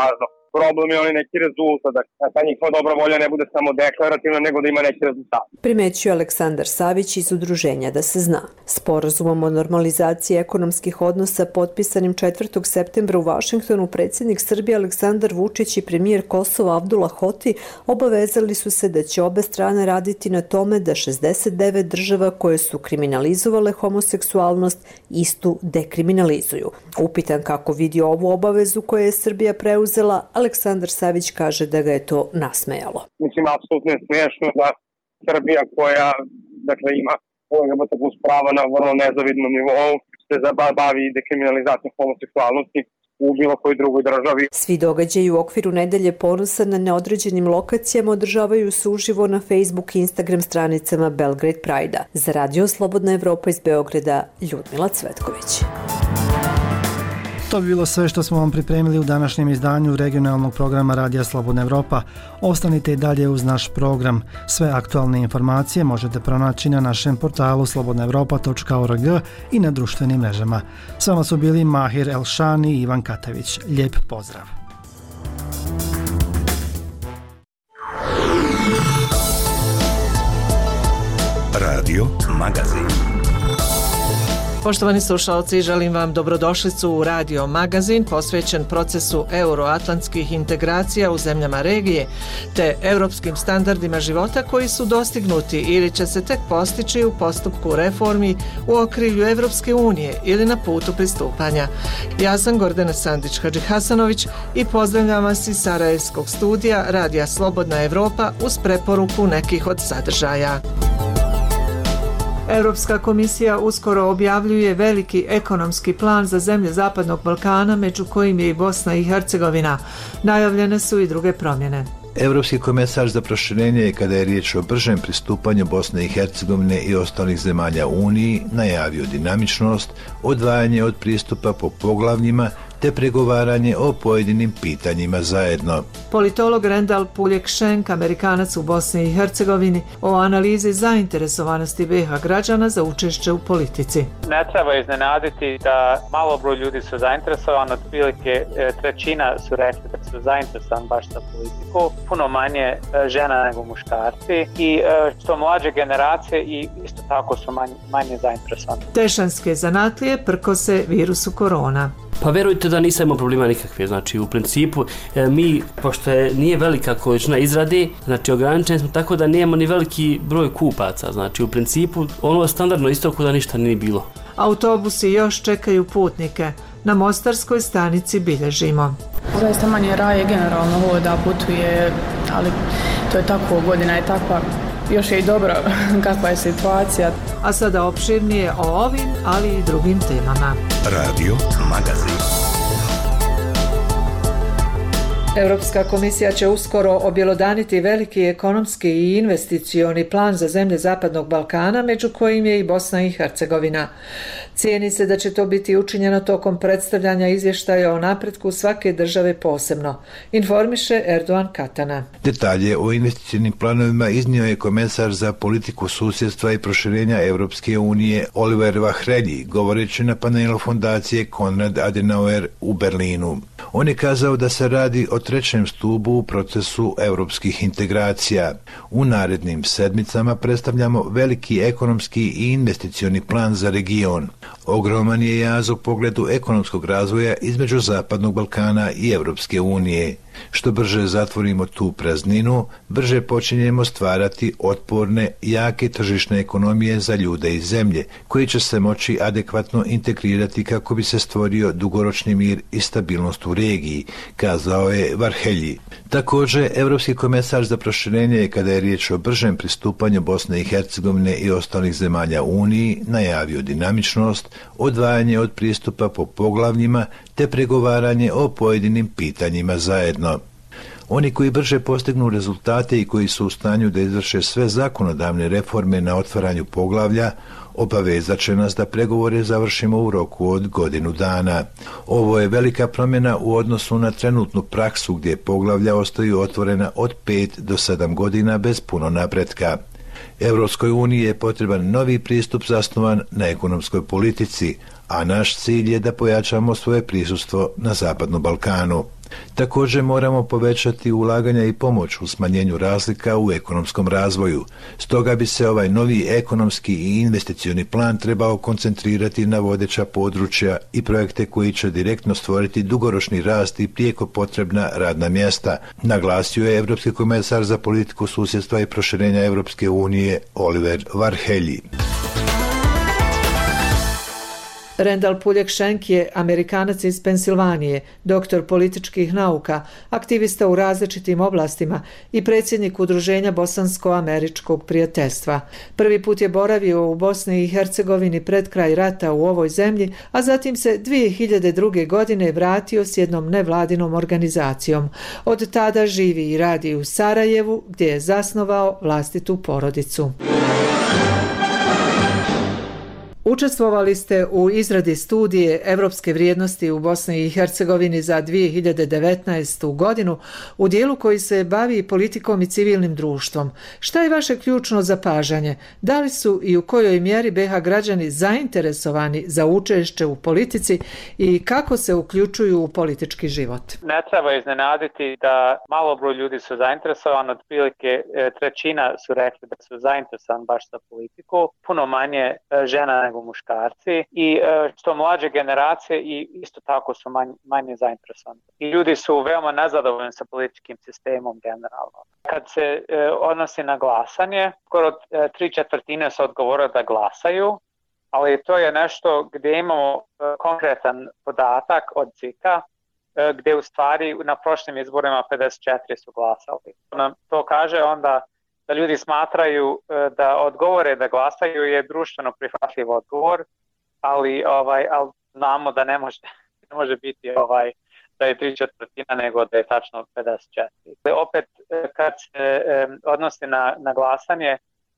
problem je onaj neki rezultat, da ta njihova dobra volja ne bude samo deklarativna, nego da ima neki rezultat. Primećuje Aleksandar Savić iz Udruženja Da se zna. Sporazumom o normalizaciji ekonomskih odnosa potpisanim četvrtog septembra u Vašingtonu predsjednik Srbije Aleksandar Vučić i premijer Kosova Abdullah Hoti obavezali su se da će obe strane raditi na tome da šezdeset devet država koje su kriminalizovale homoseksualnost istu dekriminalizuju. Upitan kako vidi ovu obavezu koju je Srbija preuzela, Aleksandar Savić kaže da ga je to nasmejalo. Mislim, apsolutno je smiješno da Srbija koja dakle, ima L G B T plus prava na vrlo nezavidnom nivou se bavi dekriminalizacijom homoseksualnosti u bilo kojoj drugoj državi. Svi događaji u okviru Nedelje ponosa na neodređenim lokacijama održavaju se uživo na Facebook i Instagram stranicama Belgrade Pride-a. Za Radio Slobodna Evropa iz Beograda, Ljudmila Cvetković. To bi bilo sve što smo vam pripremili u današnjem izdanju regionalnog programa Radija Slobodna Evropa. Ostanite i dalje uz naš program. Sve aktualne informacije možete pronaći na našem portalu slobodna evropa tačka org i na društvenim mrežama. S vama su bili Mahir Elšani i Ivan Katavić. Lijep pozdrav! Radio Magazin. Poštovani slušalci, želim vam dobrodošlicu u Radio Magazin posvećen procesu euroatlantskih integracija u zemljama regije te europskim standardima života koji su dostignuti ili će se tek postići u postupku reformi u okrilju Evropske unije ili na putu pristupanja. Ja sam Gordana Sandić-Hadžihasanović i pozdravljam vas iz Sarajevskog studija Radija Slobodna Evropa uz preporuku nekih od sadržaja. Europska komisija uskoro objavljuje veliki ekonomski plan za zemlje Zapadnog Balkana, među kojim je i Bosna i Hercegovina. Najavljene su i druge promjene. Europski komesar za proširenje, kada je riječ o bržem pristupanju Bosne i Hercegovine i ostalih zemalja Uniji, najavio dinamičnost, odvajanje od pristupa po poglavljima te pregovaranje o pojedinim pitanjima zajedno. Politolog Rendal Puljek-Šenk, Amerikanac u Bosni i Hercegovini, o analizi zainteresovanosti B iH građana za učešće u politici. Ne treba iznenaditi da malo broj ljudi su zainteresovani, otprilike trećina su rekli da su zainteresovani baš za politiku, puno manje žena nego muškarci i što mlađe generacije i isto tako su manje, manje zainteresovani. Tešanske zanatlije prkose virusu korona. Pa verujte da nisam imao problema nikakve, znači u principu e, mi, pošto je, nije velika količina izrade, znači ograničeni smo tako da nemamo ni veliki broj kupaca, znači u principu ono standardno isto kao da ništa nije bilo. Autobusi još čekaju putnike, na Mostarskoj stanici bilježimo. Zaista manje raje generalno hoda, putuje, ali to je tako, godina je takva. Još je i dobro kakva je situacija. A sada opširnije o ovim, ali i drugim temama. Radio Magazin. Europska komisija će uskoro objelodaniti veliki ekonomski i investicioni plan za zemlje Zapadnog Balkana, među kojim je i Bosna i Hercegovina. Cijeni se da će to biti učinjeno tokom predstavljanja izvještaja o napretku svake države posebno, informiše Erdogan Katana. Detalje o investicijnim planovima iznio je komesar za politiku susjedstva i proširenja Europske unije Oliver Vahrelji, govoreći na panelu fondacije Konrad Adenauer u Berlinu. On je kazao da se radi o trećem stubu u procesu europskih integracija. U narednim sedmicama predstavljamo veliki ekonomski i investicioni plan za region. Ogroman je jaz u pogledu ekonomskog razvoja između Zapadnog Balkana i Europske unije. Što brže zatvorimo tu prazninu, brže počinjemo stvarati otporne, jake tržišne ekonomije za ljude i zemlje, koji će se moći adekvatno integrirati kako bi se stvorio dugoročni mir i stabilnost u regiji, kazao je Varhelji. Također, Europski komesar za proširenje, kada je riječ o bržem pristupanju Bosne i Hercegovine i ostalih zemalja Uniji, najavio dinamičnost, odvajanje od pristupa po poglavljima te pregovaranje o pojedinim pitanjima zajedno. Oni koji brže postignu rezultate i koji su u stanju da izvrše sve zakonodavne reforme na otvaranju poglavlja, obavezat će nas da pregovore završimo u roku od godinu dana. Ovo je velika promjena u odnosu na trenutnu praksu gdje poglavlja ostaju otvorena od pet do sedam godina bez puno napretka. Europskoj uniji je potreban novi pristup zasnovan na ekonomskoj politici, a naš cilj je da pojačamo svoje prisustvo na Zapadnom Balkanu. Također moramo povećati ulaganja i pomoć u smanjenju razlika u ekonomskom razvoju. Stoga bi se ovaj novi ekonomski i investicioni plan trebao koncentrirati na vodeća područja i projekte koji će direktno stvoriti dugoročni rast i prijeko potrebna radna mjesta, naglasio je Europski komesar za politiku susjedstva i proširenja Europske unije Oliver Varhelyi. Rendal Puljek-Šenk je Amerikanac iz Pensilvanije, doktor političkih nauka, aktivista u različitim oblastima i predsjednik Udruženja Bosansko-američkog prijateljstva. Prvi put je boravio u Bosni i Hercegovini pred kraj rata u ovoj zemlji, a zatim se dvije hiljade druge. godine vratio s jednom nevladinom organizacijom. Od tada živi i radi u Sarajevu, gdje je zasnovao vlastitu porodicu. Učestvovali ste u izradi studije Evropske vrijednosti u Bosni i Hercegovini za dvije hiljade devetnaestu. godinu u dijelu koji se bavi politikom i civilnim društvom. Šta je vaše ključno zapažanje? Da li su i u kojoj mjeri be ha građani zainteresovani za učešće u politici i kako se uključuju u politički život? Ne treba iznenaditi da malo broj ljudi su zainteresovani, otprilike trećina su rekli da su zainteresovani baš za politiku, puno manje žena nego muškarci i što mlađe generacije i isto tako su manje, manje zainteresovani. I ljudi su veoma nezadovoljni sa političkim sistemom generalno. Kad se e, odnosi na glasanje, skoro e, tri četvrtine su odgovorili da glasaju, ali to je nešto gdje imamo e, konkretan podatak od C I K-a e, gdje u stvari na prošlim izborima pedeset četiri su glasali. Nam to kaže onda da ljudi smatraju da odgovore da glasaju je društveno prihvatljiv odgovor, ali ovaj ali znamo da ne može ne može biti ovaj da je tri četvrtina nego da je tačno pedeset četiri. Opet kad se odnosi na na glasanje,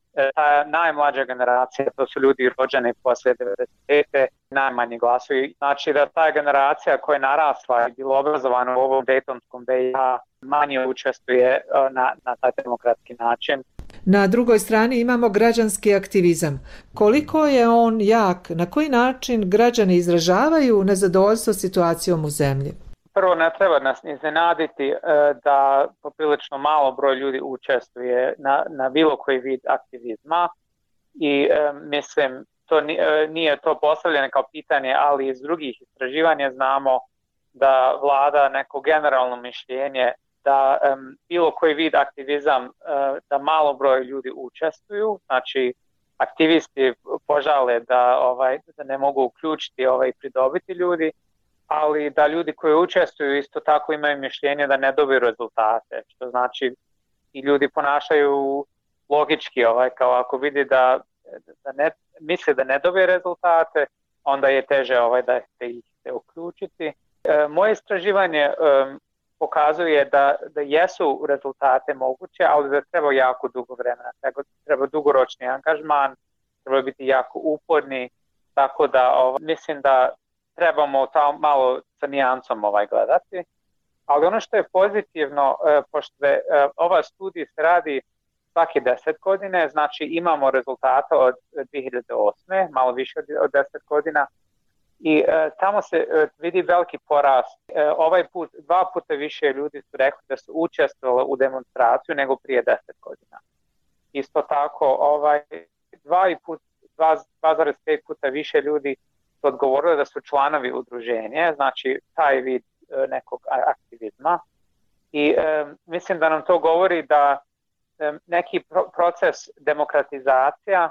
ta najmlađa generacija, to su ljudi rođeni poslije devedeset pete. najmanje glasuju. Znači da ta generacija koja je narasla i bila obrazovana u ovom dejtonskom be i ha manje učestvuje na, na taj demokratski način. Na drugoj strani imamo građanski aktivizam. Koliko je on jak? Na koji način građani izražavaju nezadovoljstvo situacijom u zemlji? Prvo, ne treba nas iznenaditi da poprilično malo broj ljudi učestvuje na, na bilo koji vid aktivizma i mislim to nije to postavljeno kao pitanje, ali iz drugih istraživanja znamo da vlada neko generalno mišljenje da um, bilo koji vid aktivizam, uh, da malo broj ljudi učestvuju, znači aktivisti požale da, ovaj, da ne mogu uključiti ovaj, pridobiti ljudi, ali da ljudi koji učestvuju isto tako imaju mišljenje da ne dobiju rezultate, što znači i ljudi ponašaju logički, ovaj, kao ako vidi da, da ne, misle da ne dobije rezultate, onda je teže ovaj, da ih se uključiti. E, moje istraživanje um, pokazuje da, da jesu rezultate moguće, ali da treba jako dugo vremena, treba, treba dugoročni angažman, treba biti jako uporni, tako da ovaj, mislim da trebamo to malo sa nijancom ovaj gledati. Ali ono što je pozitivno, eh, pošto je, eh, ova studija se radi svake deset godine, znači imamo rezultata od dvije hiljade osme, malo više od, od deset godina, i e, tamo se e, vidi veliki porast. E, ovaj put, dva puta više ljudi su rekli da su učestvovali u demonstraciju nego prije deset godina. Isto tako, ovaj, dva zarez pet puta više ljudi su odgovorili da su članovi udruženja, znači taj vid e, nekog aktivizma. I e, mislim da nam to govori da e, neki pro- proces demokratizacija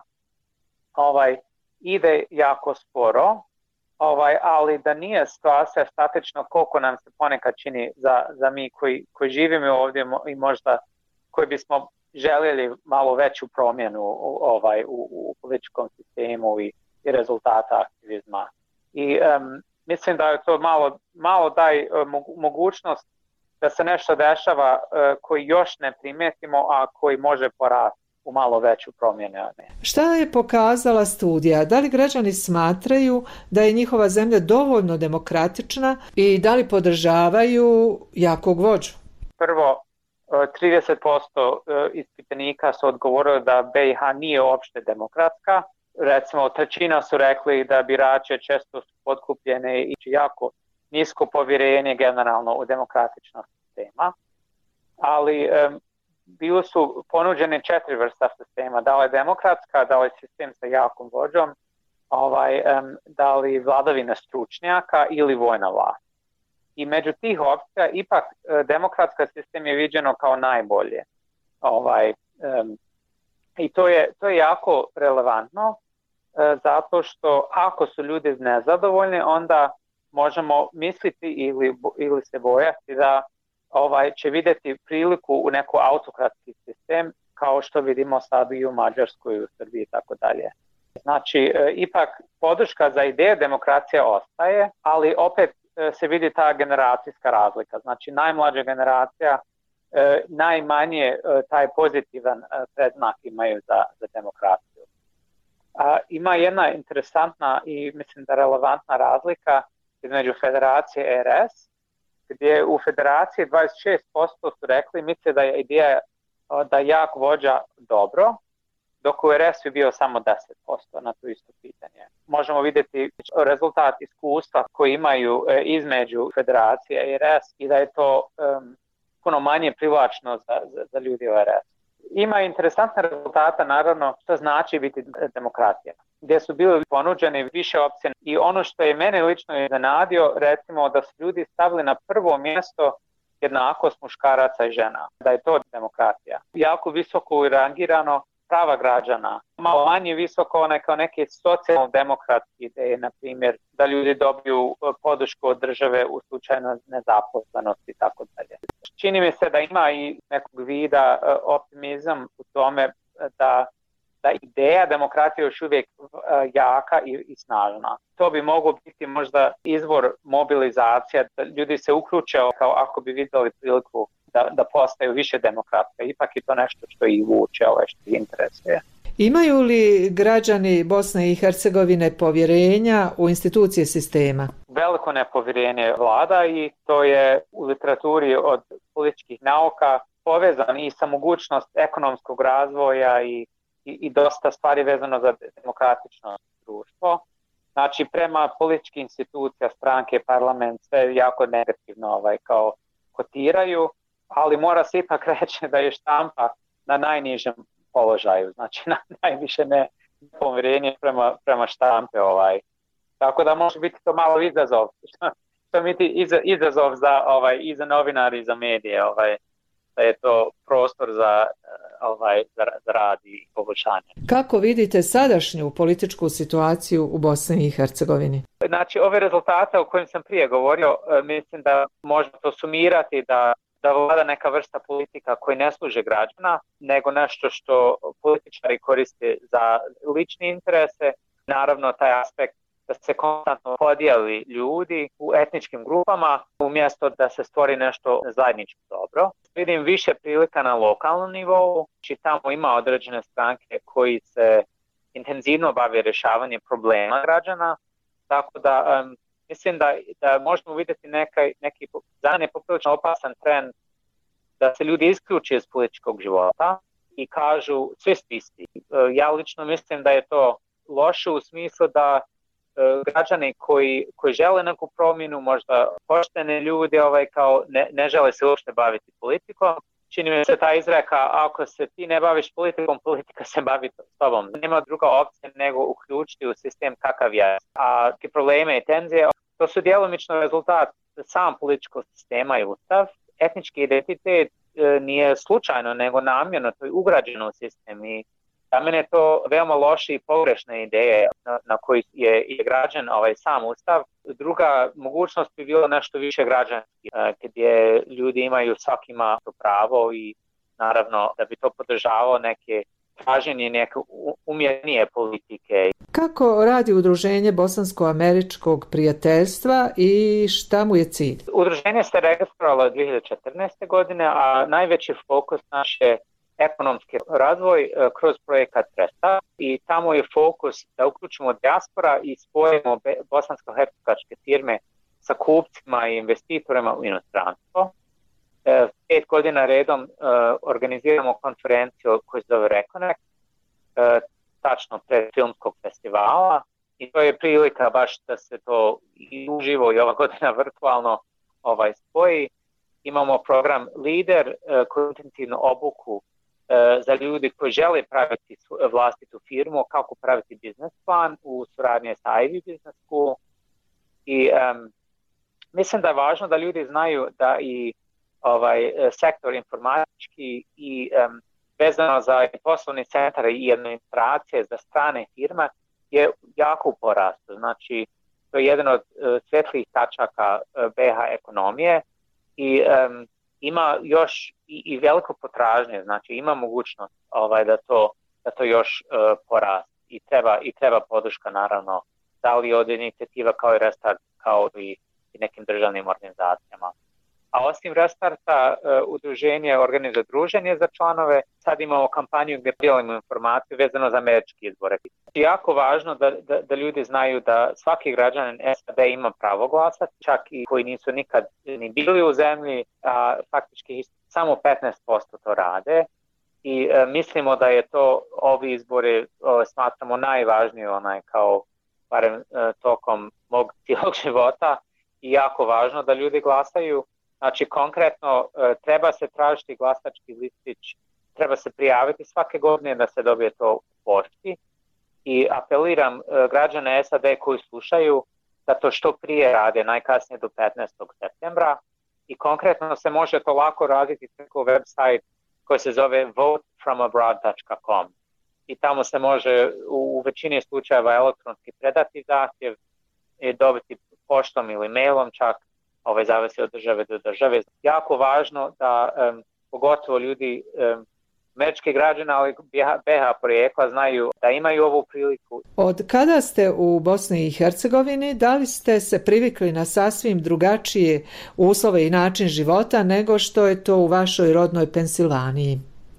ovaj, ide jako sporo, Ovaj, ali da nije situacija statično koliko nam se ponekad čini za, za mi koji, koji živimo ovdje i možda koji bismo željeli malo veću promjenu ovaj, u, u političkom sistemu i, i rezultata aktivizma. I um, mislim da je to malo, malo daj mogućnost da se nešto dešava uh, koji još ne primetimo, a koji može porasti u malo veću promjenu. Šta je pokazala studija? Da li građani smatraju da je njihova zemlja dovoljno demokratična i da li podržavaju jakog vođu? Prvo, trideset posto ispitanika su odgovorili da be i ha nije uopšte demokratska. Recimo, trećina su rekli da birače često su potkupljene i jako nisko povjerenje generalno u demokratičnost sistema, ali um, bili su ponuđene četiri vrsta sistema, da li demokratska, da li sistem sa jakom vođom, ovaj, um, da li vladavina stručnjaka ili vojna vlast. I među tih opcija ipak uh, demokratska sistem je viđeno kao najbolje. Ovaj, um, I to je, to je jako relevantno uh, zato što ako su ljudi nezadovoljni, onda možemo misliti ili, ili se bojati da ovaj, će vidjeti priliku u neku autokratski sistem kao što vidimo sad i u Mađarskoj, u Srbiji i tako dalje. Znači, e, ipak podrška za ideju demokracije ostaje, ali opet e, se vidi ta generacijska razlika. Znači, najmlađa generacija e, najmanje e, taj pozitivan e, predznak imaju za, za demokraciju. A, ima jedna interesantna i mislim da relevantna razlika između Federacije i R S, gdje u Federaciji dvadeset šest posto su rekli misle da je ideja da jak vođa dobro, dok u R S-u je bio samo deset posto na to isto pitanje. Možemo vidjeti rezultat iskustva koji imaju između Federacije i R S i da je to um, puno manje privlačno za, za, za ljudi u R S. Ima interesantne rezultata, naravno, što znači biti demokratija, gdje su bili ponuđeni više opcije. I ono što je mene lično iznenadio, recimo da su ljudi stavili na prvo mjesto jednakost muškaraca i žena, da je to demokratija. Jako visoko rangirano prava građana, malo manje visoko one kao neke socijalno-demokratske ideje, na primjer, da ljudi dobiju podršku od države u slučaju nezaposlenosti i tako dalje. Čini mi se da ima i nekog vida optimizam u tome da, da ideja demokratije još uvijek jaka i, i snažna. To bi moglo biti možda izvor mobilizacija, da ljudi se uključe kao ako bi vidjeli priliku da, da postaju više demokratska. Ipak je to nešto što i vuče, ovaj što ih interesuje. Imaju li građani Bosne i Hercegovine povjerenja u institucije sistema? Veliko nepovjerenje vlada i to je u literaturi od političkih nauka povezan i sa mogućnost ekonomskog razvoja i, i, i dosta stvari vezano za demokratično društvo. Znači, prema političkih institucija, stranke, parlament, sve jako negativno ovaj, kao kotiraju, ali mora se ipak reći da je štampa na najnižem položaju, znači najviše ne povjerenje prema, prema štampe. Ovaj. Tako da može biti to malo izazov, što biti izazov za, ovaj, i za novinari i za medije, ovaj, da je to prostor za, ovaj, za, za rad i poboljšanje. Kako vidite sadašnju političku situaciju u Bosni i Hercegovini? Znači, ove rezultate o kojim sam prije govorio, mislim da možemo to sumirati da da vlada neka vrsta politika koji ne služe građana, nego nešto što političari koriste za lične interese. Naravno, taj aspekt da se konstantno podijeli ljudi u etničkim grupama, umjesto da se stvori nešto zajedničko dobro. Vidim više prilika na lokalnom nivou, či tamo ima određene stranke koji se intenzivno bave rješavanjem problema građana, tako da um, mislim da, da možemo vidjeti nekaj, neki za mene poprilično opasan trend da se ljudi isključe iz političkog života i kažu svi su isti. Ja lično mislim da je to loše u smislu da građani koji, koji žele neku promjenu, možda poštene ljudi ovaj, kao ne, ne žele se uopšte baviti politikom. Čini mi se ta izreka, ako se ti ne baviš politikom, politika se bavi s tobom. Nema druga opcija nego uključiti u sistem kakav je. A ti probleme i tenzije, to su djelomično rezultat sam političkog sistema i ustav. Etnički identitet e, nije slučajno, nego namjerno, to je ugrađeno u sistem i za mene je to veoma loše i pogrešne ideje na, na koji je, je građan ovaj sam ustav. Druga mogućnost bi bilo nešto više građanski, e, gdje ljudi imaju svaki ima to pravo i naravno da bi to podržavao neke traženje neke umjetnije politike. Kako radi Udruženje Bosansko-američkog prijateljstva i šta mu je cilj? Udruženje se registrovalo dvije hiljade četrnaeste. godine, a najveći fokus naš je ekonomski razvoj kroz projekat Tresta i tamo je fokus da uključimo dijaspora i spojimo bosansko-hercegovačke firme sa kupcima i investitorima u inostranstvo. Pet godina redom uh, organiziramo konferenciju koju se zove Reconnect, uh, tačno pred filmskog festivala. I to je prilika baš da se to i uživo i ova godina virtualno ovaj, spoji. Imamo program Lider uh, koji intenzivnu obuku uh, za ljudi koji žele praviti vlastitu firmu, kako praviti biznes plan u suradnji sa Ivy Business School. I um, mislim da je važno da ljudi znaju da i ovaj sektor informatički i um, vezano za poslovni centar i administracije za strane firme je jako u porastu. Znači, to je jedan od uh, svjetlih tačaka uh, B H ekonomije i um, ima još i, i veliko potražnje, znači ima mogućnost ovaj, da, to, da to još uh, poraste i treba, i treba podrška naravno, da li od inicijativa kao i Restart, kao i, i nekim državnim organizacijama. A osim Restarta, uh, udruženje organizuje druženje za članove. Sad imamo kampanju gdje dijelimo informacije vezano za američke izbore. I jako važno da, da, da ljudi znaju da svaki građanin S A D ima pravo glasati, čak i koji nisu nikad ni bili u zemlji, a faktički samo petnaest posto to rade. I uh, mislimo da je to, ovi izbori uh, smatramo najvažniji onaj kao barem uh, tokom mog cijelog života i jako važno da ljudi glasaju. Znači, konkretno, treba se tražiti glasački listić, treba se prijaviti svake godine da se dobije to u pošti i apeliram građane S A D koji slušaju da to što prije rade, najkasnije do petnaestog septembra i konkretno se može to lako raditi preko website koji se zove vote from abroad dot com i tamo se može u, u većini slučajeva elektronski predati zahtjev i dobiti poštom ili mailom čak. Ovaj zavisi od države do države. Jako važno da um, pogotovo ljudi, um, američki građani, ali B H porijekla znaju da imaju ovu priliku. Od kada ste u Bosni i Hercegovini, da li ste se privikli na sasvim drugačije uslove i način života nego što je to u vašoj rodnoj Pensilvaniji?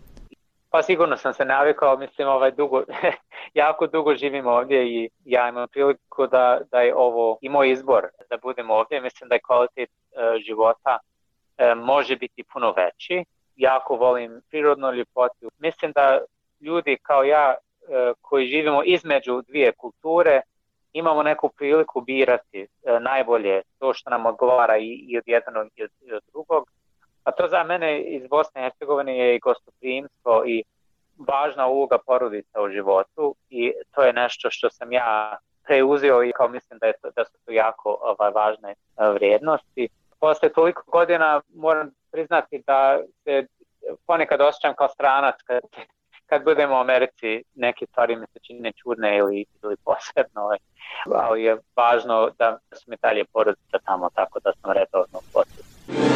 Pa sigurno sam se navikao, mislim ovaj dugo, jako dugo živim ovdje i ja imam priliku da, da je ovo i moj izbor da budem ovdje. Mislim da je kvalitet uh, života uh, može biti puno veći. Jako volim prirodnu ljepotu. Mislim da ljudi kao ja uh, koji živimo između dvije kulture imamo neku priliku birati uh, najbolje to što nam odgovara i, i od jednog i od, i od drugog. A to za mene iz Bosne i Hercegovine je i gostoprimstvo i važna uloga porodica u životu i to je nešto što sam ja preuzeo i kao mislim da, je to, da su to jako ovaj, važne vrijednosti. Posle toliko godina moram priznati da se ponekad osjećam kao stranac kad, kad budem u Americi, neke stvari mi se čine čudne ili, ili posebno, ali je važno da su mi dalje porodica tamo, tako da sam redovno posjećan.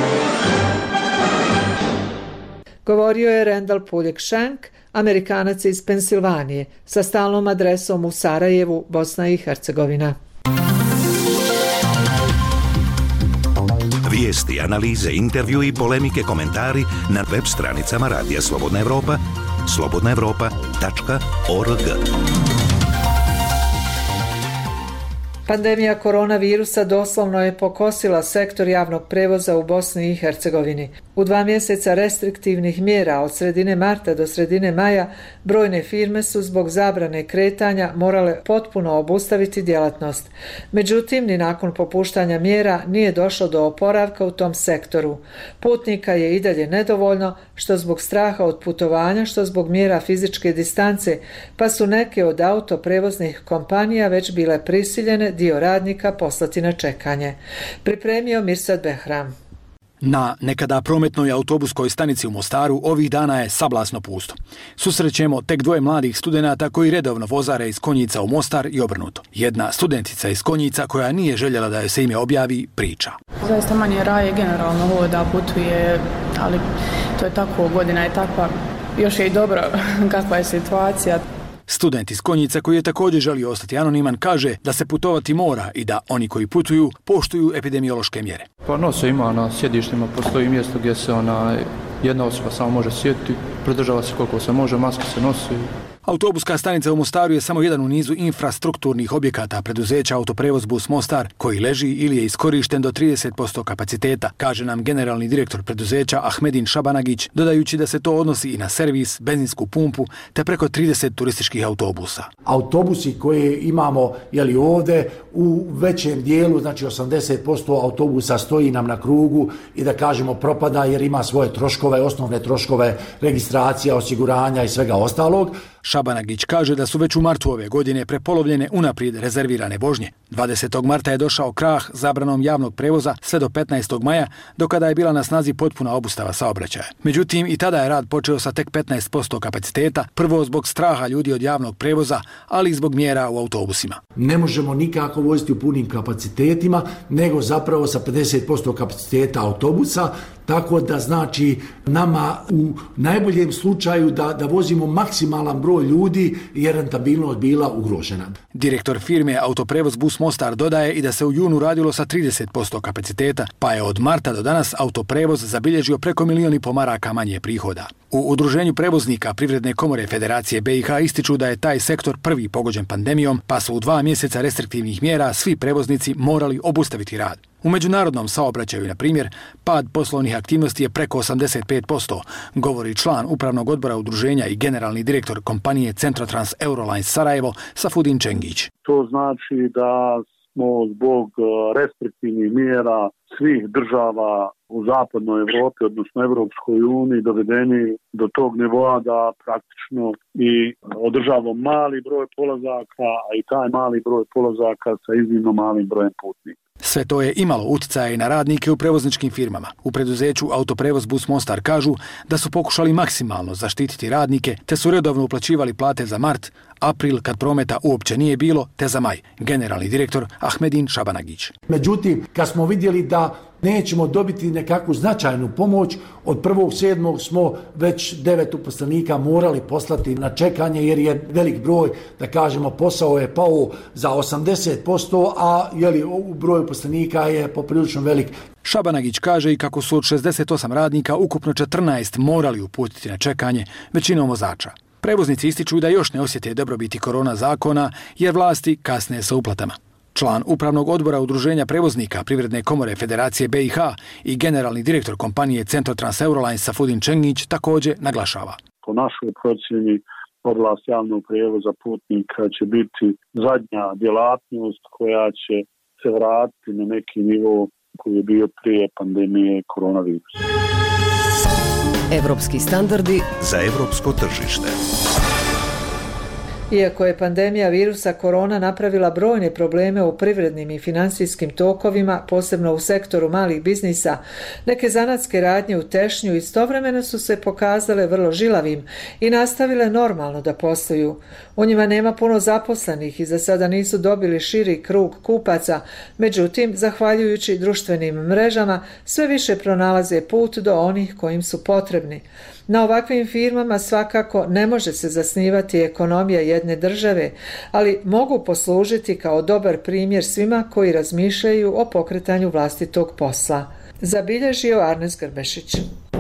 Govorio je Randall Puljek-Shank, Amerikanac iz Pensilvanije, sa stalnom adresom u Sarajevu, Bosna i Hercegovina. Vijesti, analize, intervju i polemike, komentari na web stranicama Radija Slobodna Evropa, slobodna evropa tačka org. Pandemija koronavirusa doslovno je pokosila sektor javnog prevoza u Bosni i Hercegovini. U dva mjeseca restriktivnih mjera od sredine marta do sredine maja brojne firme su zbog zabrane kretanja morale potpuno obustaviti djelatnost. Međutim, ni nakon popuštanja mjera nije došlo do oporavka u tom sektoru. Putnika je i dalje nedovoljno, što zbog straha od putovanja, što zbog mjera fizičke distance, pa su neke od autoprevoznih kompanija već bile prisiljene dio radnika poslati na čekanje. Pripremio Mirsad Behram. Na nekada prometnoj autobuskoj stanici u Mostaru ovih dana je sablasno pusto. Susrećemo tek dvoje mladih studenata koji redovno vozare iz Konjica u Mostar i obrnuto. Jedna studentica iz Konjica koja nije željela da joj se ime objavi priča. Zaista manje raje generalno hoda, putuje, ali to je tako, godina je takva. Još je i dobro kakva je situacija. Student iz Konjica koji je također želio ostati anoniman kaže da se putovati mora i da oni koji putuju poštuju epidemiološke mjere. Pa nose ima na sjedištima, postoji mjesto gdje se ona jedna osoba samo može sjediti, pridržava se koliko se može, maske se nosi. Autobuska stanica u Mostaru je samo jedan u nizu infrastrukturnih objekata preduzeća Autoprevoz Bus Mostar, koji leži ili je iskorišten do trideset posto kapaciteta, kaže nam generalni direktor preduzeća Ahmedin Šabanagić, dodajući da se to odnosi i na servis, benzinsku pumpu, te preko trideset turističkih autobusa. Autobusi koje imamo jeli, ovdje, u većem dijelu, znači osamdeset posto autobusa stoji nam na krugu i da kažemo propada jer ima svoje troškove, osnovne troškove, registracija, osiguranja i svega ostalog. Šabanagić kaže da su već u martu ove godine prepolovljene unaprijed rezervirane vožnje. dvadesetog marta je došao krah zabranom javnog prevoza sve do petnaestog maja, do kada je bila na snazi potpuna obustava saobraćaja. Međutim, i tada je rad počeo sa tek petnaest posto kapaciteta, prvo zbog straha ljudi od javnog prevoza, ali i zbog mjera u autobusima. Ne možemo nikako voziti u punim kapacitetima, nego zapravo sa pedeset posto kapaciteta autobusa, tako da znači nama u najboljem slučaju da, da vozimo maksimalan broj ljudi jer rentabilnost bila ugrožena. Direktor firme Autoprevoz Bus Mostar dodaje i da se u junu radilo sa trideset posto kapaciteta, pa je od marta do danas Autoprevoz zabilježio preko milijon i po maraka manje prihoda. U Udruženju prevoznika Privredne komore Federacije B i H ističu da je taj sektor prvi pogođen pandemijom, pa su u dva mjeseca restriktivnih mjera svi prevoznici morali obustaviti rad. U međunarodnom saobraćaju, na primjer, pad poslovnih aktivnosti je preko osamdeset pet posto, govori član upravnog odbora udruženja i generalni direktor kompanije Centrotrans Eurolines Sarajevo Safudin Čengić. To znači da smo zbog restriktivnih mjera svih država u zapadnoj Evropi, odnosno Evropskoj uniji, dovedeni do tog nivoa da praktično i održavamo mali broj polazaka, a i taj mali broj polazaka sa iznimno malim brojem putnika. Sve to je imalo utjecaja i na radnike u prevozničkim firmama. U preduzeću Autoprevoz Bus Mostar kažu da su pokušali maksimalno zaštititi radnike, te su redovno uplaćivali plate za mart, april kad prometa uopće nije bilo, te za maj. Generalni direktor Ahmedin Šabanagić. Međutim, kad smo vidjeli da nećemo dobiti nekakvu značajnu pomoć, od prvog sedmog smo već devet uposlenika morali poslati na čekanje jer je velik broj, da kažemo, posao je pao za osamdeset posto, a jeli, u broju uposlenika je poprilično velik. Šabanagić kaže i kako su od šezdeset osam radnika ukupno četrnaest morali uputiti na čekanje, većinom vozača. Prevoznici ističu da još ne osjete dobrobiti korona zakona jer vlasti kasne sa uplatama. Član upravnog odbora Udruženja prevoznika Privredne komore Federacije B i H i generalni direktor kompanije Centrotrans Eurolines Safudin Čengić također naglašava. Po našoj procjeni oblast javnog prijevoza putnika će biti zadnja djelatnost koja će se vratiti na neki nivo koji je bio prije pandemije koronavirusa. Evropski standardi za evropsko tržište. Iako je pandemija virusa korona napravila brojne probleme u privrednim i financijskim tokovima, posebno u sektoru malih biznisa, neke zanatske radnje u Tešnju istovremeno su se pokazale vrlo žilavim i nastavile normalno da posluju. U njima nema puno zaposlenih i za sada nisu dobili širi krug kupaca, međutim, zahvaljujući društvenim mrežama, sve više pronalaze put do onih kojim su potrebni. Na ovakvim firmama svakako ne može se zasnivati ekonomija jedne države, ali mogu poslužiti kao dobar primjer svima koji razmišljaju o pokretanju vlastitog posla. Zabilježio Arnes Grbešić.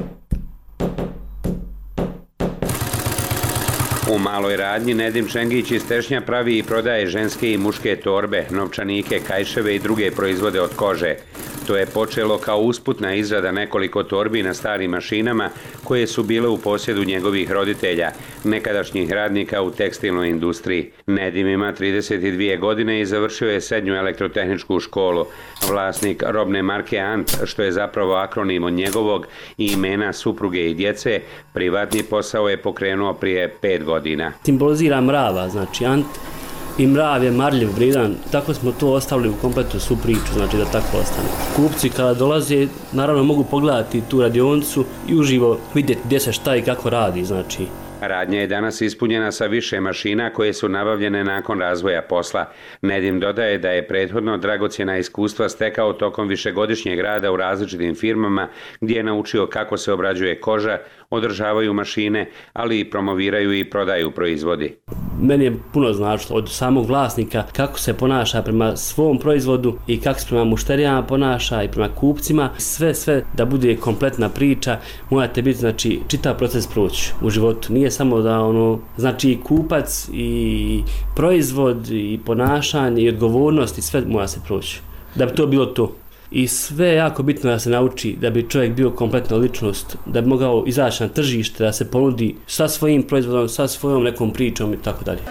U maloj radnji Nedim Čengić iz Tešnja pravi i prodaje ženske i muške torbe, novčanike, kajševe i druge proizvode od kože. To je počelo kao usputna izrada nekoliko torbi na starim mašinama koje su bile u posjedu njegovih roditelja, nekadašnjih radnika u tekstilnoj industriji. Nedim ima trideset dvije godine i završio je srednju elektrotehničku školu. Vlasnik robne marke Ant, što je zapravo akronim od njegovog i imena supruge i djece, privatni posao je pokrenuo prije pet godina. Simbolizira mrava, znači Ant i mrav je marljiv, vrijedan, tako smo to ostavili u kompletu svu priču, znači da tako ostane. Kupci kada dolaze, naravno mogu pogledati tu radionicu i uživo vidjeti gdje se šta i kako radi, znači. Radnja je danas ispunjena sa više mašina koje su nabavljene nakon razvoja posla. Nedim dodaje da je prethodno dragocjena iskustva stekao tokom višegodišnjeg rada u različitim firmama gdje je naučio kako se obrađuje koža, održavaju mašine, ali i promoviraju i prodaju proizvodi. Meni je puno značilo od samog vlasnika kako se ponaša prema svom proizvodu i kako se prema mušterijama ponaša i prema kupcima. Sve, sve da bude kompletna priča, morate biti, znači, čitav proces proći u životu. Nije samo da ono, znači i kupac i proizvod i ponašanje i odgovornost i sve mora se proći. Da bi to bilo to. I sve je jako bitno da se nauči da bi čovjek bio kompletna ličnost, da bi mogao izaći na tržište, da se ponudi sa svojim proizvodom, sa svojom nekom pričom i tako dalje.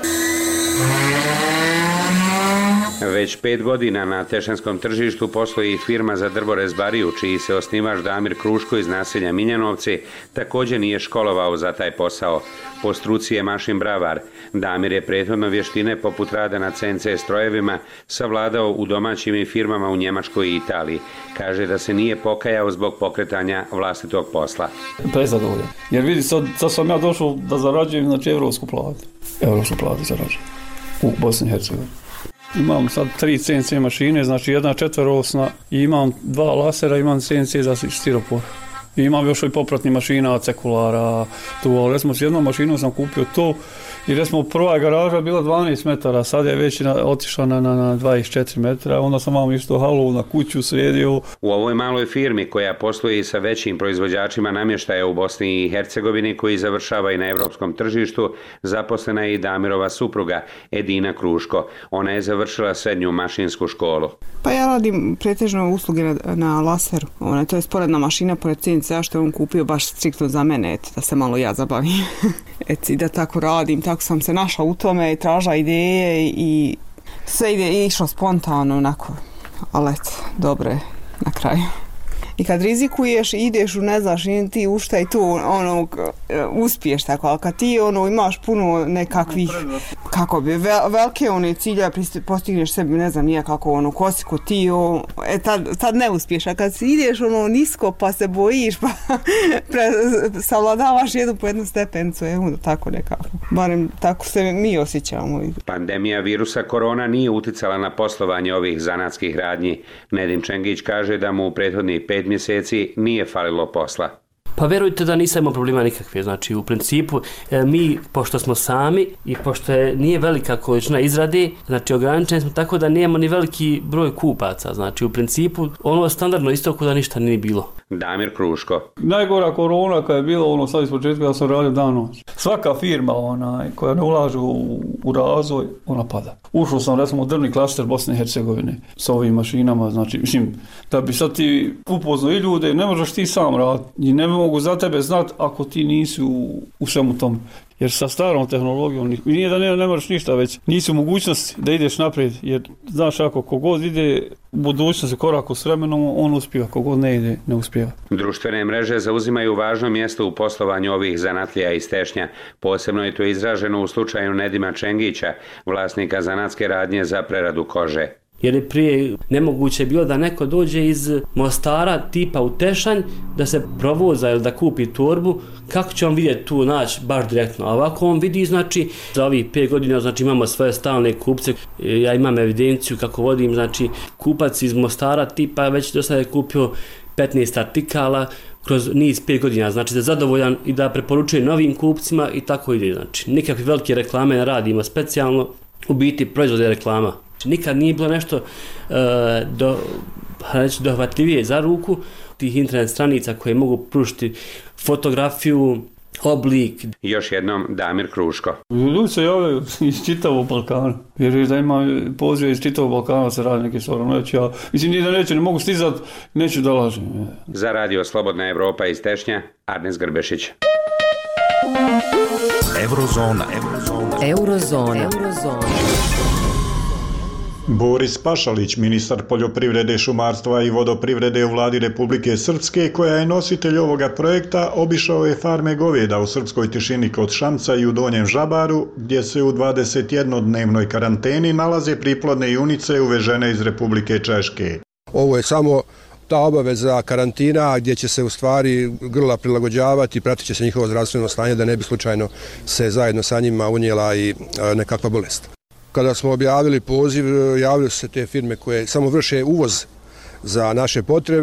Već pet godina na tešanskom tržištu postoji firma za drvorezbariju, čiji se osnivač Damir Kruško iz naselja Miljanovci također nije školovao za taj posao. Po struci je mašin bravar. Damir je prethodno vještine poput rada na C N C strojevima savladao u domaćim i firmama u Njemačkoj i Italiji. Kaže da se nije pokajao zbog pokretanja vlastitog posla. Prezadovoljan. Jer vidi, sad, sad sam ja došao da zarađujem, znači, evropsku platu. Evropsku platu zarađujem u Bosni i Hercegovini. Imam sad tri C N C mašine, znači jedna četverosna i imam dva lasera, imam C N C za stiropor. I imam još i popratni mašina, cekulara, tu, ali recimo s jednom mašinom sam kupio to i recimo prva garaža bila dvanaest metara, sad je već otišla na, na, na dvadeset četiri metra, onda sam vam isto halu na kuću sredio. U ovoj maloj firmi koja posluje i sa većim proizvođačima namještaja u Bosni i Hercegovini koji završava i na evropskom tržištu, zaposlena je i Damirova supruga Edina Kruško. Ona je završila srednju mašinsku školu. Pa ja radim pretežno usluge na, na laseru. Ona, to je sporedna mašina pored C N C-a što je on kupio baš striktno za mene, et, da se malo ja zabavim. Et, i da tako radim, tako sam se našla u tome i tražila ideje i sve ide i išlo spontano onako, ali eto, dobro je na kraju. I kad rizikuješ, ideš u ne znaš ti u šta i tu ono, uspiješ tako, ali kad ti ono, imaš puno nekakvih, kako bi, vel, velike one cilje, postigneš sebi, ne znam nije kako ono, kosiku ti, o, e, tad, tad ne uspiješ, a kad ideš ono nisko pa se bojiš, pa pre, savladavaš jednu po jednu stepenicu, je onda tako nekako. Barem tako se mi osjećamo. Pandemija virusa korona nije uticala na poslovanje ovih zanatskih radnji. Nedim Čengić kaže da mu u prethodnih pet mjeseci nije falilo posla. Pa verujte da nisam imao problema nikakve, znači u principu e, mi, pošto smo sami i pošto je, nije velika količina izrade, znači ograničeni smo tako da nemamo ni veliki broj kupaca, znači u principu ono standardno isto kao da ništa nije bilo. Damir Kruško. Najgora korona kad je bilo ono sad iz početka da sam radio dan noć. Svaka firma onaj, koja ne ulaže u, u razvoj, ona pada. Ušao sam recimo u drvni klaster Bosne i Hercegovine sa ovim mašinama, znači mislim da bi sad ti upoznao i ljude, ne možeš ti sam raditi i ne mogu za tebe znati ako ti nisi u, u svemu tom. Jer sa starom tehnologijom nije da ne, ne moraš ništa, već nisi u mogućnosti da ideš naprijed, jer znaš ako kogod ide u budućnosti korak s vremenom, on uspijeva, kogod ne ide, ne uspijeva. Društvene mreže zauzimaju važno mjesto u poslovanju ovih zanatlija iz Tešnja. Posebno je to izraženo u slučaju Nedima Čengića, vlasnika zanatske radnje za preradu kože. Jer je prije nemoguće bilo da neko dođe iz Mostara tipa u Tešanj da se provoza ili da kupi torbu, kako će on vidjeti tu naći baš direktno. A ovako on vidi, znači, za ovih pet godina, znači imamo svoje stalne kupce, ja imam evidenciju kako vodim, znači kupac iz Mostara tipa već do sada je kupio petnaest artikala kroz niz pet godina, znači da je zadovoljan i da preporučuje novim kupcima i tako ide, znači nikakve velike reklame ne radimo specijalno, u biti proizvode reklama. Nikad nije bilo nešto uh, do, reći, dohvatljivije za ruku tih internet stranica koje mogu pružiti fotografiju, oblik. Još jednom Damir Kruško. Ljudi se javljaju iz čitavog Balkana. Jer da ima pozive iz čitavog Balkana se radi neke stvari. Neću ja, mislim nije da neću, ne mogu stizat, neću da lažem. Za radio Slobodna Evropa iz Tešnja, Arnes Grbešić. Eurozona. Eurozona. Eurozona. Eurozona. Boris Pašalić, ministar poljoprivrede, šumarstva i vodoprivrede u vladi Republike Srpske, koja je nositelj ovoga projekta, obišao je farme goveda u srpskoj tišini kod Šamca i u Donjem Žabaru, gdje se u dvadesetjednodnevnoj karanteni nalaze priplodne junice uvežene iz Republike Češke. Ovo je samo ta obaveza karantina gdje će se u stvari grla prilagođavati, pratit će se njihovo zdravstveno stanje da ne bi slučajno se zajedno sa njima unijela i nekakva bolest. Kada smo objavili poziv, javili su se te firme koje samo vrše uvoz za naše potrebe.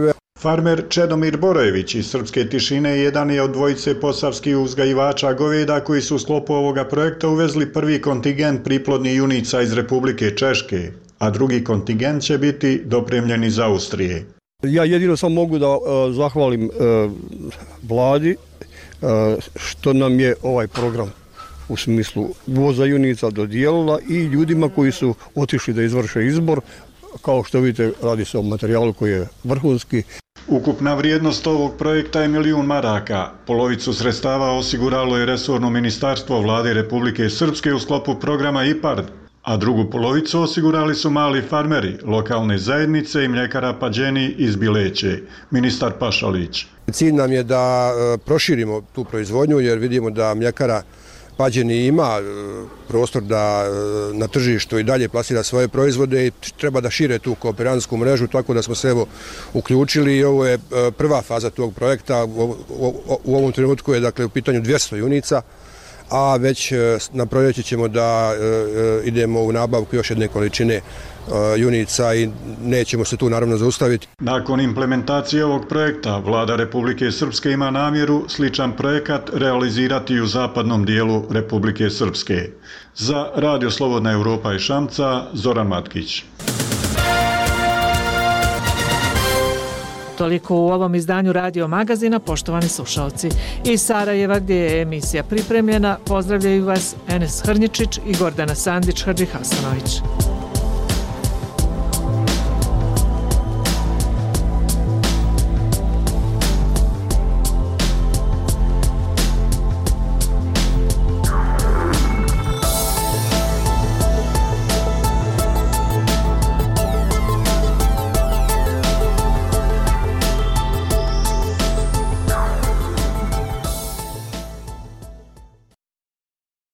Farmer Čedomir Borojević iz Srpske Tišine jedan je od dvojice posavskih uzgajivača goveda koji su u sklopu ovoga projekta uvezli prvi kontingent priplodnih junica iz Republike Češke, a drugi kontingent će biti dopremljen iz Austrije. Ja jedino sam mogu da uh, zahvalim uh, vladi uh, što nam je ovaj program u smislu uvoza junica dodijelila i ljudima koji su otišli da izvrše izbor. Kao što vidite, radi se o materijalu koji je vrhunski. Ukupna vrijednost ovog projekta je milijun maraka. Polovicu sredstava osiguralo je resorno ministarstvo vlade Republike Srpske u sklopu programa I P A R D, a drugu polovicu osigurali su mali farmeri, lokalne zajednice i mljekara Pađeni iz Bileće. Ministar Pašalić. Cilj nam je da proširimo tu proizvodnju jer vidimo da mljekara Pađeni ima prostor da na tržištu i dalje plasira svoje proizvode i treba da šire tu kooperantsku mrežu, tako da smo se evo uključili i ovo je prva faza tog projekta. U ovom trenutku je dakle u pitanju dvjesto junica, a već na proljeće ćemo da idemo u nabavku još jedne količine junica i nećemo se tu naravno zaustaviti. Nakon implementacije ovog projekta, vlada Republike Srpske ima namjeru sličan projekat realizirati u zapadnom dijelu Republike Srpske. Za Radio Slobodna Evropa i Šamca, Zoran Matkić. Toliko u ovom izdanju Radio Magazina, poštovani slušalci. Iz Sarajeva, gdje je emisija pripremljena, pozdravljaju vas Enes Hrnjičić i Gordana Sandić-Hadžihasanović.